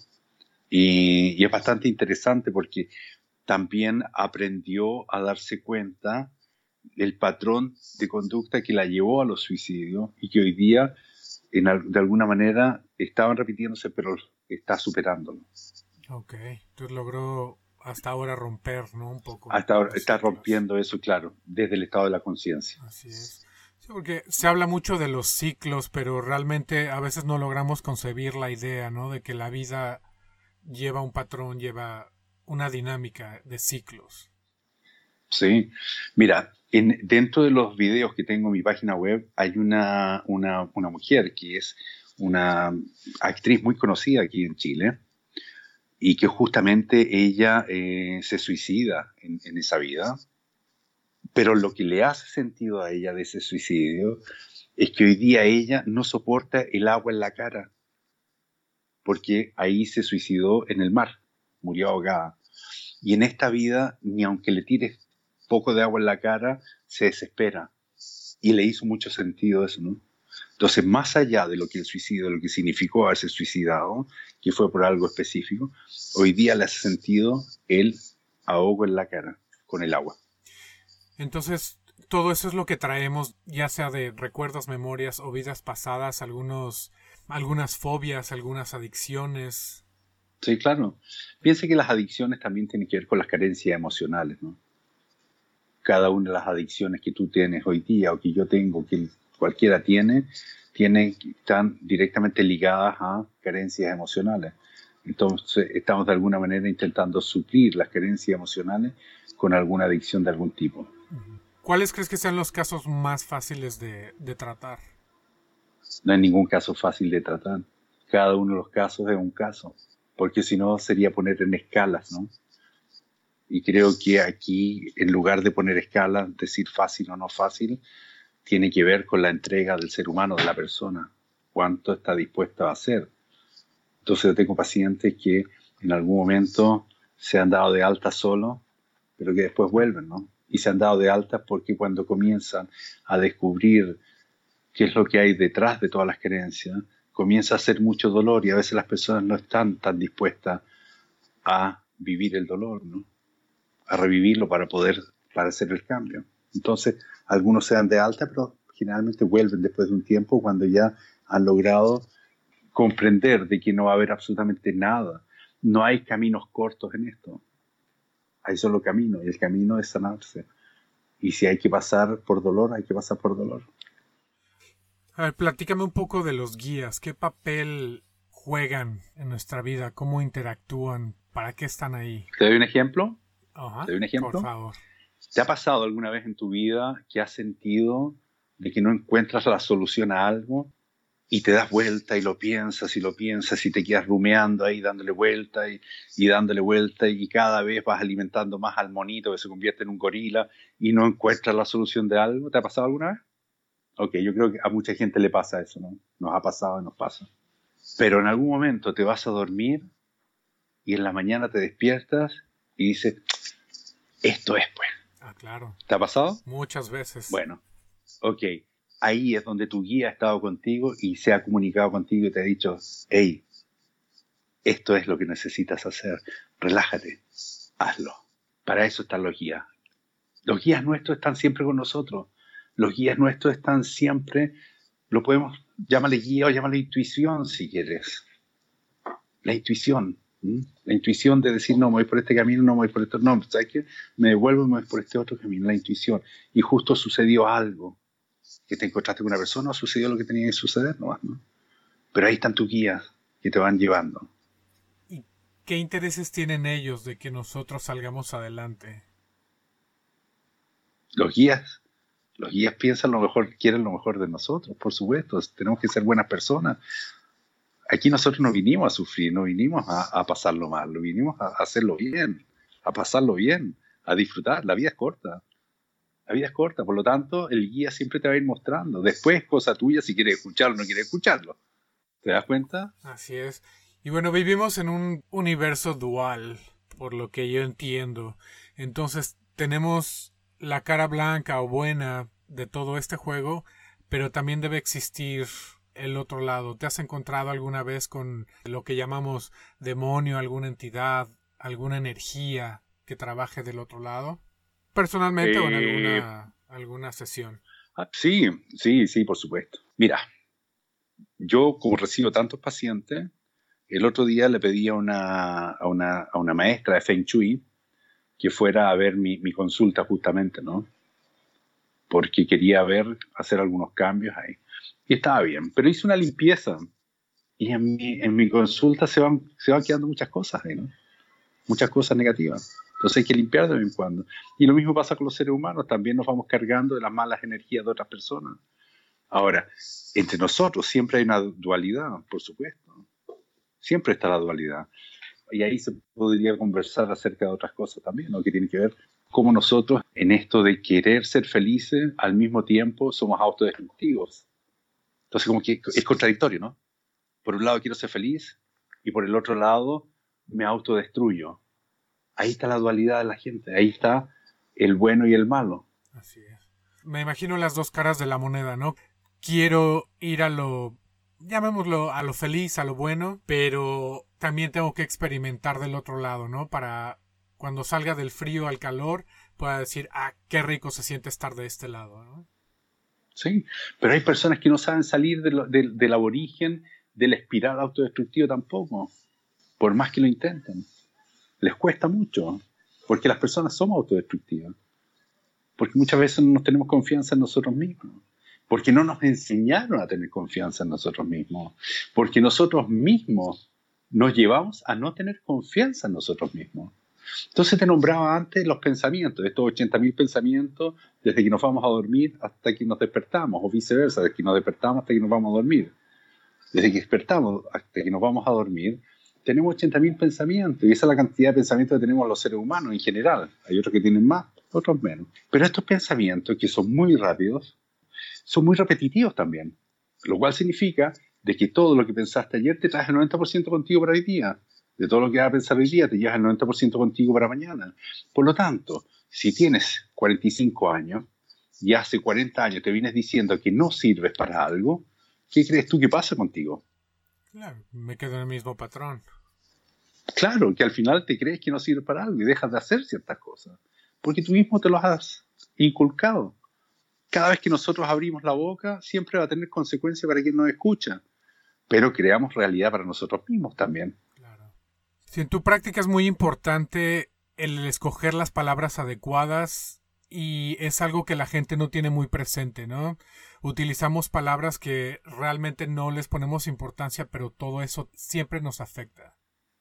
B: Y es bastante interesante porque también aprendió a darse cuenta del patrón de conducta que la llevó a los suicidios y que hoy día, de alguna manera, estaban repitiéndose, pero está superándolo.
A: Ok, entonces logró hasta ahora romper, ¿no? Un poco
B: Hasta ahora
A: los
B: está
A: ciclos.
B: rompiendo eso, claro, desde el estado de la conciencia.
A: Así es. Sí, porque se habla mucho de los ciclos, pero realmente a veces no logramos concebir la idea, ¿no? De que la vida lleva un patrón, lleva una dinámica de ciclos.
B: Sí, mira, dentro de los videos que tengo en mi página web hay una mujer que es una actriz muy conocida aquí en Chile y que justamente ella se suicida en esa vida, pero lo que le hace sentido a ella de ese suicidio es que hoy día ella no soporta el agua en la cara porque ahí se suicidó en el mar, murió ahogada. Y en esta vida, ni aunque le tires poco de agua en la cara, se desespera. Y le hizo mucho sentido eso, ¿no? Entonces, más allá de lo que el suicidio, de lo que significó haberse suicidado, que fue por algo específico, hoy día le hace sentido el ahogo en la cara con el agua.
A: Entonces, todo eso es lo que traemos, ya sea de recuerdos, memorias o vidas pasadas, algunas fobias, algunas adicciones.
B: Sí, claro. Piensa que las adicciones también tienen que ver con las carencias emocionales, ¿no? Cada una de las adicciones que tú tienes hoy día o que yo tengo, que cualquiera tiene, están directamente ligadas a carencias emocionales. Entonces, estamos de alguna manera intentando suplir las carencias emocionales con alguna adicción de algún tipo.
A: ¿Cuáles crees que sean los casos más fáciles de tratar?
B: No hay ningún caso fácil de tratar. Cada uno de los casos es un caso, porque si no sería poner en escalas, ¿no? Y creo que aquí, en lugar de poner escalas, decir fácil o no fácil, tiene que ver con la entrega del ser humano, de la persona, cuánto está dispuesto a hacer. Entonces yo tengo pacientes que en algún momento se han dado de alta solo, pero que después vuelven, ¿no? Y se han dado de alta porque cuando comienzan a descubrir qué es lo que hay detrás de todas las creencias, comienza a hacer mucho dolor y a veces las personas no están tan dispuestas a vivir el dolor, ¿no? A revivirlo para hacer el cambio. Entonces, algunos se dan de alta, pero generalmente vuelven después de un tiempo cuando ya han logrado comprender de que no va a haber absolutamente nada. No hay caminos cortos en esto. Hay solo camino, y el camino es sanarse. Y si hay que pasar por dolor, hay que pasar por dolor.
A: A ver, platícame un poco de los guías. ¿Qué papel juegan en nuestra vida? ¿Cómo interactúan? ¿Para qué están ahí?
B: ¿Te doy un ejemplo?
A: Ajá,
B: ¿Te doy un ejemplo?
A: por favor.
B: ¿Te ha pasado alguna vez en tu vida que has sentido de que no encuentras la solución a algo y te das vuelta y lo piensas y te quedas rumeando ahí dándole vuelta y dándole vuelta y cada vez vas alimentando más al monito que se convierte en un gorila y no encuentras la solución de algo? ¿Te ha pasado alguna vez? Ok, yo creo que a mucha gente le pasa eso, ¿no? Nos ha pasado y nos pasa. Pero en algún momento te vas a dormir y en la mañana te despiertas y dices, esto es, pues.
A: Ah, claro.
B: ¿Te ha pasado?
A: Muchas veces.
B: Bueno, ok. Ahí es donde tu guía ha estado contigo y se ha comunicado contigo y te ha dicho, hey, esto es lo que necesitas hacer. Relájate, hazlo. Para eso están los guías. Los guías nuestros están siempre con nosotros. Los guías nuestros están siempre, lo podemos, llámale guía o llámale intuición si quieres. La intuición. La intuición de decir, no, me voy por este camino, no me voy por este otro. No, ¿sabes qué? Me devuelvo y me voy por este otro camino. La intuición. Y justo sucedió algo. Que te encontraste con una persona o sucedió lo que tenía que suceder, ¿no? Pero ahí están tus guías que te van llevando.
A: ¿Y qué intereses tienen ellos de que nosotros salgamos adelante?
B: Los guías piensan lo mejor, quieren lo mejor de nosotros, por supuesto. Tenemos que ser buenas personas. Aquí nosotros no vinimos a sufrir, no vinimos a pasarlo mal, no vinimos a hacerlo bien, a pasarlo bien, a disfrutar. La vida es corta. La vida es corta, por lo tanto, el guía siempre te va a ir mostrando. Después es cosa tuya si quieres escucharlo o no quieres escucharlo. ¿Te das cuenta?
A: Así es. Y bueno, vivimos en un universo dual, por lo que yo entiendo. Entonces, tenemos la cara blanca o buena de todo este juego, pero también debe existir el otro lado. ¿Te has encontrado alguna vez con lo que llamamos demonio, alguna entidad, alguna energía que trabaje del otro lado? Personalmente o en alguna sesión.
B: Sí, por supuesto. Mira, yo como recibo tantos pacientes, el otro día le pedí a una maestra de Feng Shui que fuera a ver mi consulta justamente, ¿no? Porque quería hacer algunos cambios ahí. Y estaba bien, pero hice una limpieza y en mi consulta se van quedando muchas cosas ahí, ¿no? Muchas cosas negativas. Entonces hay que limpiar de vez en cuando. Y lo mismo pasa con los seres humanos, también nos vamos cargando de las malas energías de otras personas. Ahora, entre nosotros siempre hay una dualidad, por supuesto. Siempre está la dualidad. Y ahí se podría conversar acerca de otras cosas también, ¿no? Que tiene que ver cómo nosotros, en esto de querer ser felices, al mismo tiempo somos autodestructivos. Entonces, como que es contradictorio, ¿no? Por un lado quiero ser feliz y por el otro lado me autodestruyo. Ahí está la dualidad de la gente, ahí está el bueno y el malo.
A: Así es. Me imagino las dos caras de la moneda, ¿no? quiero ir llamémoslo, a lo feliz, a lo bueno, pero también tengo que experimentar del otro lado, ¿no? Para cuando salga del frío al calor, pueda decir, qué rico se siente estar de este lado, ¿no?
B: Sí, pero hay personas que no saben salir del aborigen, de la espiral autodestructiva tampoco, por más que lo intenten. Les cuesta mucho, porque las personas somos autodestructivas, porque muchas veces no nos tenemos confianza en nosotros mismos, porque no nos enseñaron a tener confianza en nosotros mismos, porque nosotros mismos nos llevamos a no tener confianza en nosotros mismos. Entonces te nombraba antes los pensamientos, estos 80.000 pensamientos desde que nos vamos a dormir hasta que nos despertamos, o viceversa, desde que nos despertamos hasta que nos vamos a dormir. Desde que despertamos hasta que nos vamos a dormir, tenemos 80.000 pensamientos, y esa es la cantidad de pensamientos que tenemos los seres humanos en general. Hay otros que tienen más, otros menos. Pero estos pensamientos, que son muy rápidos, son muy repetitivos también, lo cual significa de que todo lo que pensaste ayer te traes el 90% contigo para hoy día. De todo lo que vas a pensar hoy día te llevas el 90% contigo para mañana. Por lo tanto, si tienes 45 años y hace 40 años te vienes diciendo que no sirves para algo, ¿qué crees tú que pasa contigo?
A: Claro, me quedo en el mismo patrón.
B: Claro, que al final te crees que no sirves para algo y dejas de hacer ciertas cosas, porque tú mismo te los has inculcado. Cada vez que nosotros abrimos la boca, siempre va a tener consecuencias para quien nos escucha, pero creamos realidad para nosotros mismos también.
A: Claro. Si en tu práctica es muy importante el escoger las palabras adecuadas y es algo que la gente no tiene muy presente, ¿no? Utilizamos palabras que realmente no les ponemos importancia, pero todo eso siempre nos afecta.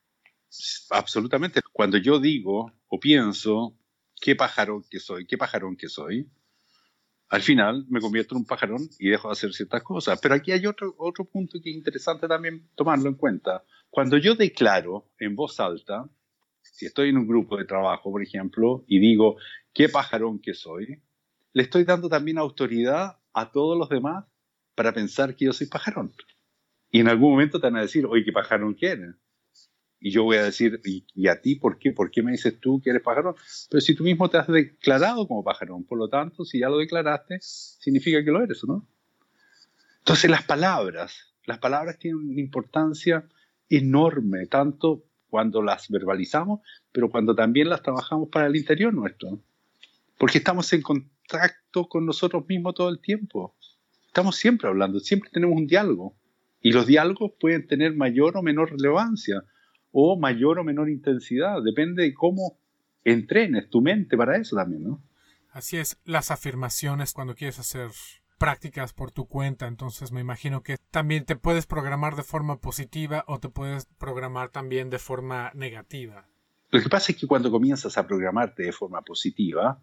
B: Absolutamente. Cuando yo digo o pienso, qué pajarón que soy, al final me convierto en un pajarón y dejo de hacer ciertas cosas. Pero aquí hay otro punto que es interesante también tomarlo en cuenta. Cuando yo declaro en voz alta, si estoy en un grupo de trabajo, por ejemplo, y digo, qué pajarón que soy, le estoy dando también autoridad a todos los demás para pensar que yo soy pajarón. Y en algún momento te van a decir, oye, qué pajarón que eres. Y yo voy a decir, ¿y a ti por qué? ¿Por qué me dices tú que eres pajarón? Pero si tú mismo te has declarado como pajarón, por lo tanto, si ya lo declaraste, significa que lo eres, ¿o no? Entonces las palabras tienen una importancia enorme, tanto cuando las verbalizamos, pero cuando también las trabajamos para el interior nuestro. Porque estamos en contacto con nosotros mismos todo el tiempo. Estamos siempre hablando, siempre tenemos un diálogo. Y los diálogos pueden tener mayor o menor relevancia, o mayor o menor intensidad, depende de cómo entrenes tu mente para eso también, ¿no?
A: Así es, las afirmaciones cuando quieres hacer prácticas por tu cuenta, entonces me imagino que también te puedes programar de forma positiva o te puedes programar también de forma negativa.
B: Lo que pasa es que cuando comienzas a programarte de forma positiva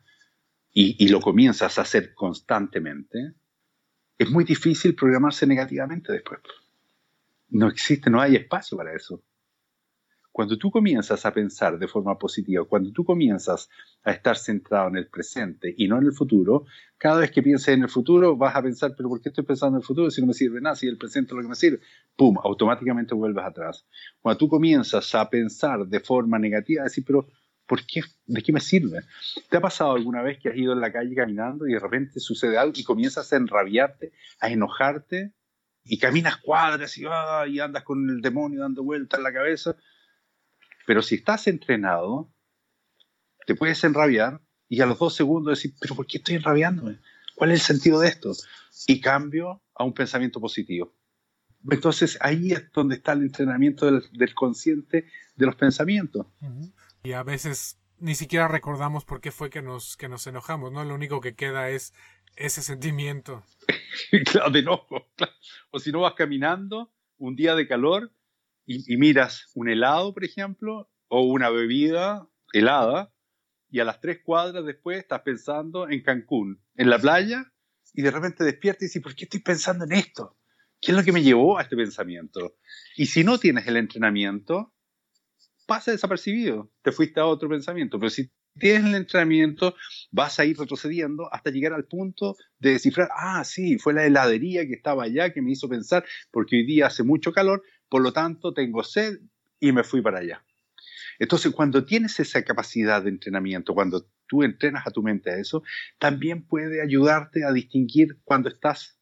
B: y lo comienzas a hacer constantemente, es muy difícil programarse negativamente después. No existe, no hay espacio para eso. Cuando tú comienzas a pensar de forma positiva, cuando tú comienzas a estar centrado en el presente y no en el futuro, cada vez que pienses en el futuro vas a pensar, pero ¿por qué estoy pensando en el futuro si no me sirve nada? Si el presente es lo que me sirve, ¡pum!, automáticamente vuelves atrás. Cuando tú comienzas a pensar de forma negativa, decir, pero ¿por qué? ¿De qué me sirve? ¿Te ha pasado alguna vez que has ido en la calle caminando y de repente sucede algo y comienzas a enrabiarte, a enojarte y caminas cuadras y andas con el demonio dando vueltas en la cabeza? Pero si estás entrenado, te puedes enrabiar y a los 2 segundos decir, ¿pero por qué estoy enrabiándome? ¿Cuál es el sentido de esto? Y cambio a un pensamiento positivo. Entonces ahí es donde está el entrenamiento del consciente de los pensamientos.
A: Uh-huh. Y a veces ni siquiera recordamos por qué fue que nos enojamos, ¿no? Lo único que queda es ese sentimiento.
B: Claro, de enojo. Claro. O si no vas caminando un día de calor y miras un helado, por ejemplo, o una bebida helada, y a las 3 cuadras después estás pensando en Cancún, en la playa, y de repente despiertas y dices, ¿por qué estoy pensando en esto? ¿Qué es lo que me llevó a este pensamiento? Y si no tienes el entrenamiento, pasa desapercibido, te fuiste a otro pensamiento, pero si tienes el entrenamiento, vas a ir retrocediendo hasta llegar al punto de descifrar, sí, fue la heladería que estaba allá que me hizo pensar, porque hoy día hace mucho calor, por lo tanto tengo sed y me fui para allá. Entonces, cuando tienes esa capacidad de entrenamiento, cuando tú entrenas a tu mente a eso, también puede ayudarte a distinguir cuando estás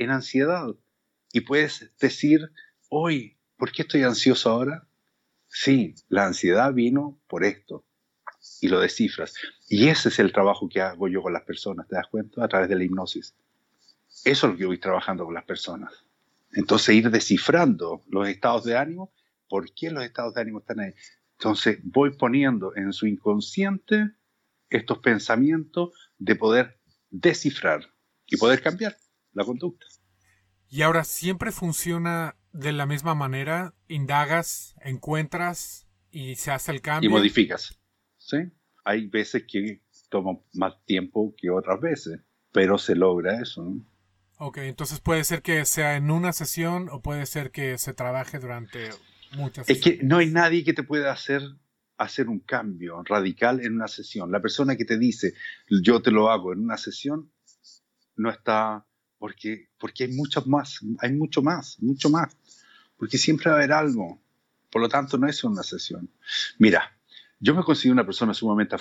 B: en ansiedad. Y puedes decir, hoy, ¿por qué estoy ansioso ahora? Sí, la ansiedad vino por esto. Y lo descifras. Y ese es el trabajo que hago yo con las personas, ¿te das cuenta? A través de la hipnosis. Eso es lo que voy trabajando con las personas. Entonces, ir descifrando los estados de ánimo, ¿por qué los estados de ánimo están ahí? Entonces, voy poniendo en su inconsciente estos pensamientos de poder descifrar y poder cambiar la conducta.
A: Y ahora, ¿siempre funciona de la misma manera? Indagas, encuentras y se hace el
B: Y
A: cambio.
B: modificas, ¿sí? Hay veces que toma más tiempo que otras veces, pero se logra eso, ¿no?
A: Ok, entonces puede ser que sea en una sesión o puede ser que se trabaje durante muchas
B: Es que
A: sesiones.
B: no hay nadie que te pueda hacer un cambio radical en una sesión. La persona que te dice, yo te lo hago en una sesión, no está, porque hay mucho más, porque siempre va a haber algo. Por lo tanto, no es una sesión. Mira, yo me considero una persona sumamente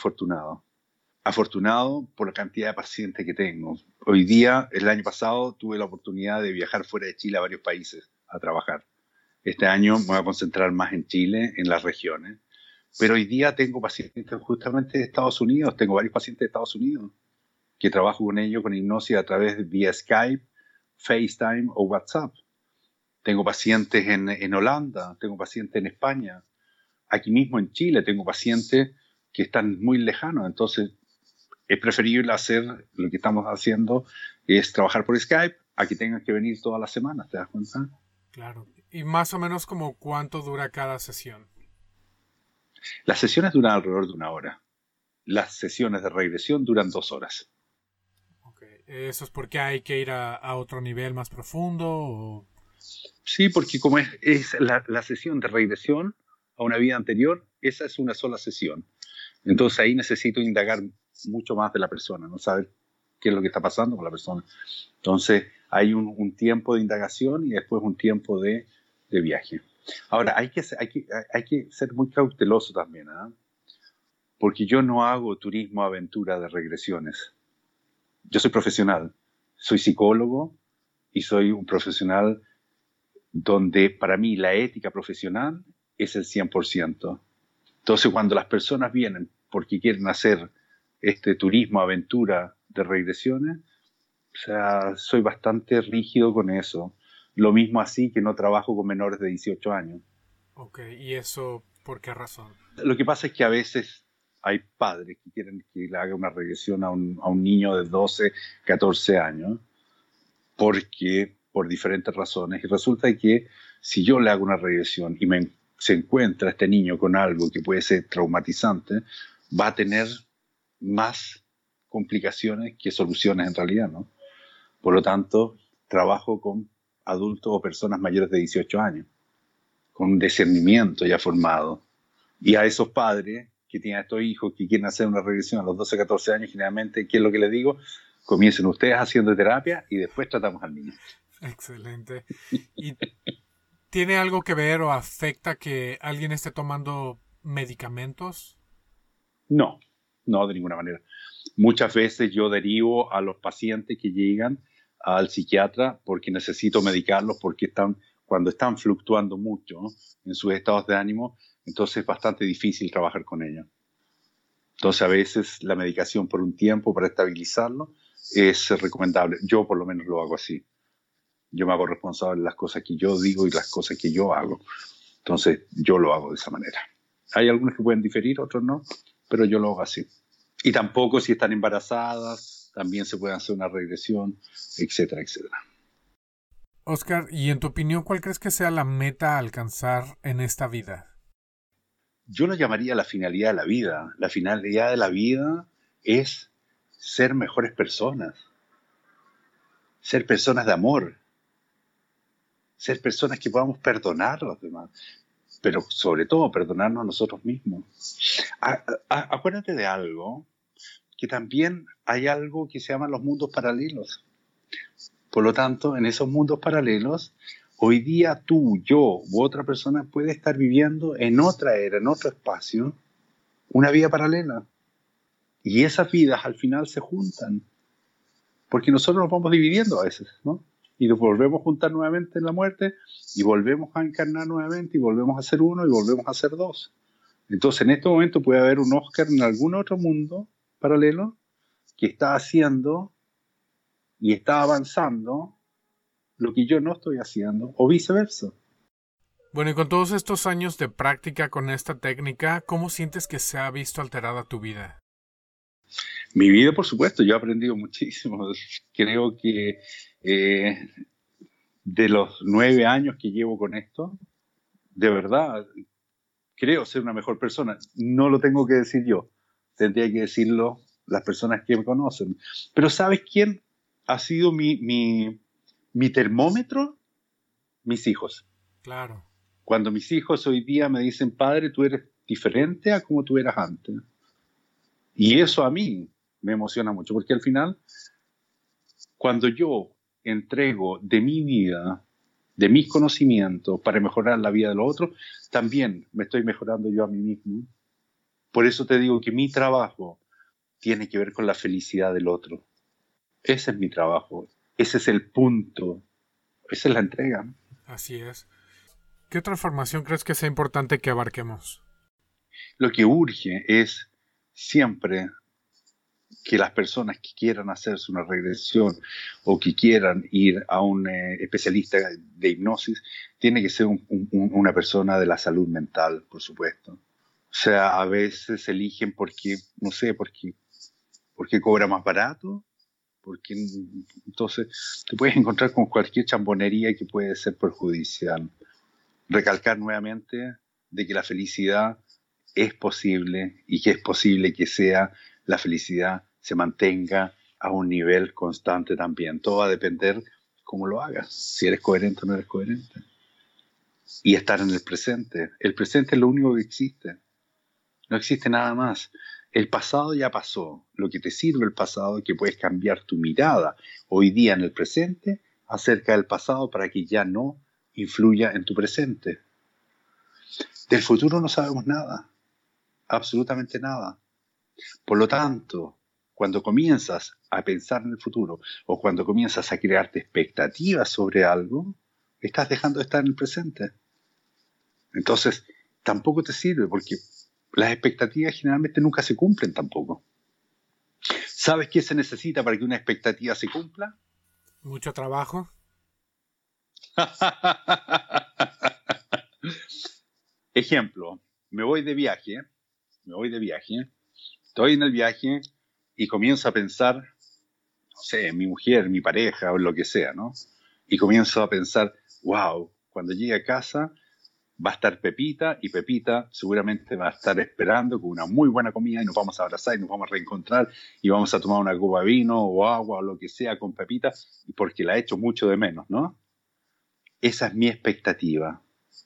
B: afortunado por la cantidad de pacientes que tengo. Hoy día, el año pasado, tuve la oportunidad de viajar fuera de Chile a varios países a trabajar. Este año me voy a concentrar más en Chile, en las regiones. Pero hoy día tengo pacientes justamente de Estados Unidos, tengo varios pacientes de Estados Unidos que trabajo con ellos con hipnosis a través de vía Skype, FaceTime o WhatsApp. Tengo pacientes en Holanda, tengo pacientes en España. Aquí mismo en Chile tengo pacientes que están muy lejanos. Entonces, es preferible hacer lo que estamos haciendo, es trabajar por Skype, a que tengan que venir todas las semanas, ¿te das cuenta?
A: Claro. ¿Y más o menos como cuánto dura cada sesión?
B: Las sesiones duran alrededor de 1 hora. Las sesiones de regresión duran 2 horas.
A: Ok. ¿Eso es porque hay que ir a otro nivel más profundo? O...
B: Sí, porque como es la sesión de regresión a una vida anterior, esa es una sola sesión. Entonces ahí necesito indagar mucho más de la persona, no saber qué es lo que está pasando con la persona. Entonces hay un tiempo de indagación y después un tiempo de viaje. Ahora, hay que ser muy cauteloso también, ¿eh? Porque yo no hago turismo aventura de regresiones. Yo soy profesional, soy psicólogo y soy un profesional donde para mí la ética profesional es el 100%. Entonces, cuando las personas vienen porque quieren hacer este turismo aventura de regresiones, o sea, soy bastante rígido con eso. Lo mismo así que no trabajo con menores de 18 años.
A: Ok, ¿y eso por qué razón?
B: Lo que pasa es que a veces hay padres que quieren que le haga una regresión a un niño de 12, 14 años, porque por diferentes razones. Y resulta que si yo le hago una regresión y se encuentra este niño con algo que puede ser traumatizante, va a tener más complicaciones que soluciones en realidad, ¿no? Por lo tanto, trabajo con adultos o personas mayores de 18 años, con un discernimiento ya formado. Y a esos padres que tienen estos hijos que quieren hacer una regresión a los 12, 14 años, generalmente, ¿qué es lo que les digo? Comiencen ustedes haciendo terapia y después tratamos al niño.
A: Excelente. ¿Y tiene algo que ver o afecta que alguien esté tomando medicamentos?
B: No, no de ninguna manera. Muchas veces yo derivo a los pacientes que llegan al psiquiatra porque necesito medicarlos porque cuando están fluctuando mucho, ¿no?, en sus estados de ánimo, entonces es bastante difícil trabajar con ellos. Entonces a veces la medicación por un tiempo para estabilizarlo es recomendable. Yo por lo menos lo hago así. Yo me hago responsable de las cosas que yo digo y las cosas que yo hago. Entonces yo lo hago de esa manera. Hay algunos que pueden diferir, otros no, pero yo lo hago así. Y tampoco si están embarazadas, también se puede hacer una regresión, etcétera, etcétera.
A: Oscar, ¿y en tu opinión cuál crees que sea la meta a alcanzar en esta vida?
B: Yo lo llamaría la finalidad de la vida. La finalidad de la vida es ser mejores personas, ser personas de amor, ser personas que podamos perdonar a los demás, pero sobre todo perdonarnos a nosotros mismos. Acuérdate de algo, que también hay algo que se llaman los mundos paralelos. Por lo tanto, en esos mundos paralelos, hoy día tú, yo u otra persona puede estar viviendo en otra era, en otro espacio, una vida paralela. Y esas vidas al final se juntan, porque nosotros nos vamos dividiendo a veces, ¿no? y nos volvemos a juntar nuevamente en la muerte y volvemos a encarnar nuevamente y volvemos a ser uno y volvemos a ser dos. Entonces, en este momento puede haber un Oscar en algún otro mundo paralelo que está haciendo y está avanzando lo que yo no estoy haciendo, o viceversa.
A: Bueno, y con todos estos años de práctica con esta técnica, ¿cómo sientes que se ha visto alterada tu vida?
B: Mi vida, por supuesto, yo he aprendido muchísimo. Creo que de los 9 años que llevo con esto, de verdad, creo ser una mejor persona. No lo tengo que decir yo, tendría que decirlo las personas que me conocen. Pero ¿sabes quién ha sido mi termómetro? Mis hijos.
A: Claro.
B: Cuando mis hijos hoy día me dicen, padre, tú eres diferente a como tú eras antes. Y eso a mí me emociona mucho, porque al final, cuando yo entrego de mi vida, de mis conocimientos para mejorar la vida de los otros, también me estoy mejorando yo a mí mismo. Por eso te digo que mi trabajo tiene que ver con la felicidad del otro. Ese es mi trabajo, ese es el punto, esa es la entrega.
A: Así es. ¿Qué transformación crees que sea importante que abarquemos?
B: Lo que urge es siempre que las personas que quieran hacerse una regresión o que quieran ir a un especialista de hipnosis, tiene que ser una persona de la salud mental, por supuesto. O sea, a veces eligen porque, no sé, porque cobra más barato, porque entonces te puedes encontrar con cualquier chambonería que puede ser perjudicial. Recalcar nuevamente de que la felicidad es posible y que es posible que sea la felicidad se mantenga a un nivel constante también. Todo va a depender cómo lo hagas, si eres coherente o no eres coherente. Y estar en el presente. El presente es lo único que existe. No existe nada más. El pasado ya pasó. Lo que te sirve el pasado es que puedes cambiar tu mirada hoy día en el presente acerca del pasado para que ya no influya en tu presente. Del futuro no sabemos nada. Absolutamente nada. Por lo tanto, cuando comienzas a pensar en el futuro o cuando comienzas a crearte expectativas sobre algo, estás dejando de estar en el presente. Entonces, tampoco te sirve porque las expectativas generalmente nunca se cumplen tampoco. ¿Sabes qué se necesita para que una expectativa se cumpla?
A: Mucho trabajo.
B: Ejemplo, me voy de viaje, estoy en el viaje y comienzo a pensar, no sé, en mi mujer, mi pareja o en lo que sea, ¿no? Y comienzo a pensar, wow, cuando llegue a casa va a estar Pepita y Pepita seguramente va a estar esperando con una muy buena comida y nos vamos a abrazar y nos vamos a reencontrar y vamos a tomar una copa de vino o agua o lo que sea con Pepita porque la echo mucho de menos, ¿no? Esa es mi expectativa.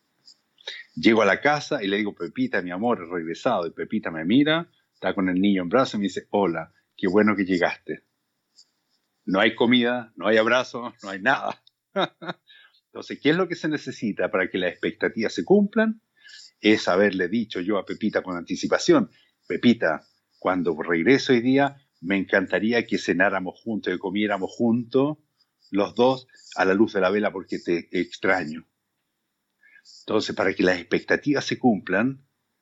B: Llego a la casa y le digo, Pepita, mi amor, he regresado. Y Pepita me mira, está con el niño en brazos y me dice, hola, qué bueno que llegaste. No hay comida, no hay abrazo, no hay nada. Entonces, ¿qué es lo que se necesita para que las expectativas se cumplan? Es haberle dicho yo a Pepita con anticipación, Pepita, cuando regreso hoy día, me encantaría que cenáramos juntos, que comiéramos juntos, los dos, a la luz de la vela porque te extraño. Entonces, para que las expectativas se cumplan,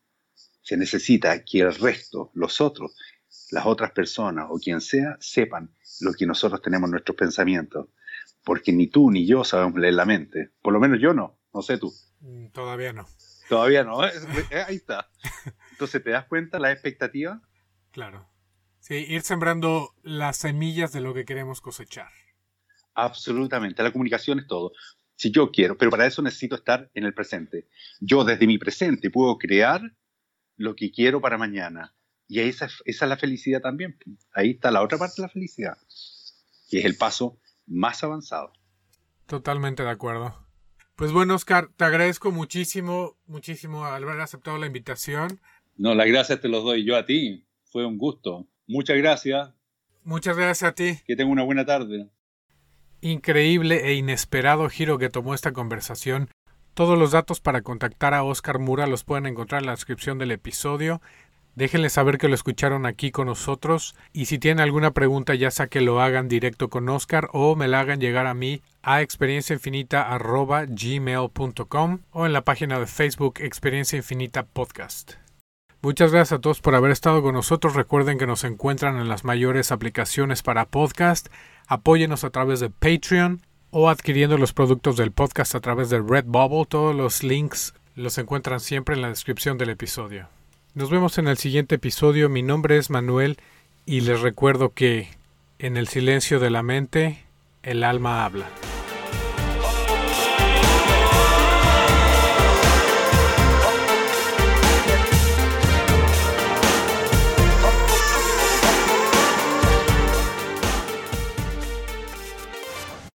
B: se necesita que el resto, los otros, las otras personas o quien sea, sepan lo que nosotros tenemos en nuestros pensamientos. Porque ni tú ni yo sabemos leer la mente. Por lo menos yo no sé tú.
A: Todavía no.
B: Todavía no, ahí está. Entonces, ¿te das cuenta la expectativa?
A: Claro. Sí, ir sembrando las semillas de lo que queremos cosechar.
B: Absolutamente, la comunicación es todo. Si yo quiero, pero para eso necesito estar en el presente. Yo desde mi presente puedo crear lo que quiero para mañana. Y esa es la felicidad también. Ahí está la otra parte de la felicidad, que es el paso más avanzado.
A: Totalmente de acuerdo. Pues bueno, Oscar, te agradezco muchísimo al haber aceptado la invitación.
B: No, las gracias te los doy yo a ti. Fue un gusto. Muchas gracias.
A: Muchas gracias a ti.
B: Que tenga una buena tarde.
A: Increíble e inesperado giro que tomó esta conversación. Todos los datos para contactar a Oscar Mura los pueden encontrar en la descripción del episodio. Déjenles saber que lo escucharon aquí con nosotros y si tienen alguna pregunta ya sea que lo hagan directo con Oscar o me la hagan llegar a mí a experienciainfinita@gmail.com o en la página de Facebook Experiencia Infinita Podcast. Muchas gracias a todos por haber estado con nosotros. Recuerden que nos encuentran en las mayores aplicaciones para podcast. Apóyenos a través de Patreon o adquiriendo los productos del podcast a través de Redbubble. Todos los links los encuentran siempre en la descripción del episodio. Nos vemos en el siguiente episodio. Mi nombre es Manuel y les recuerdo que en el silencio de la mente, el alma habla.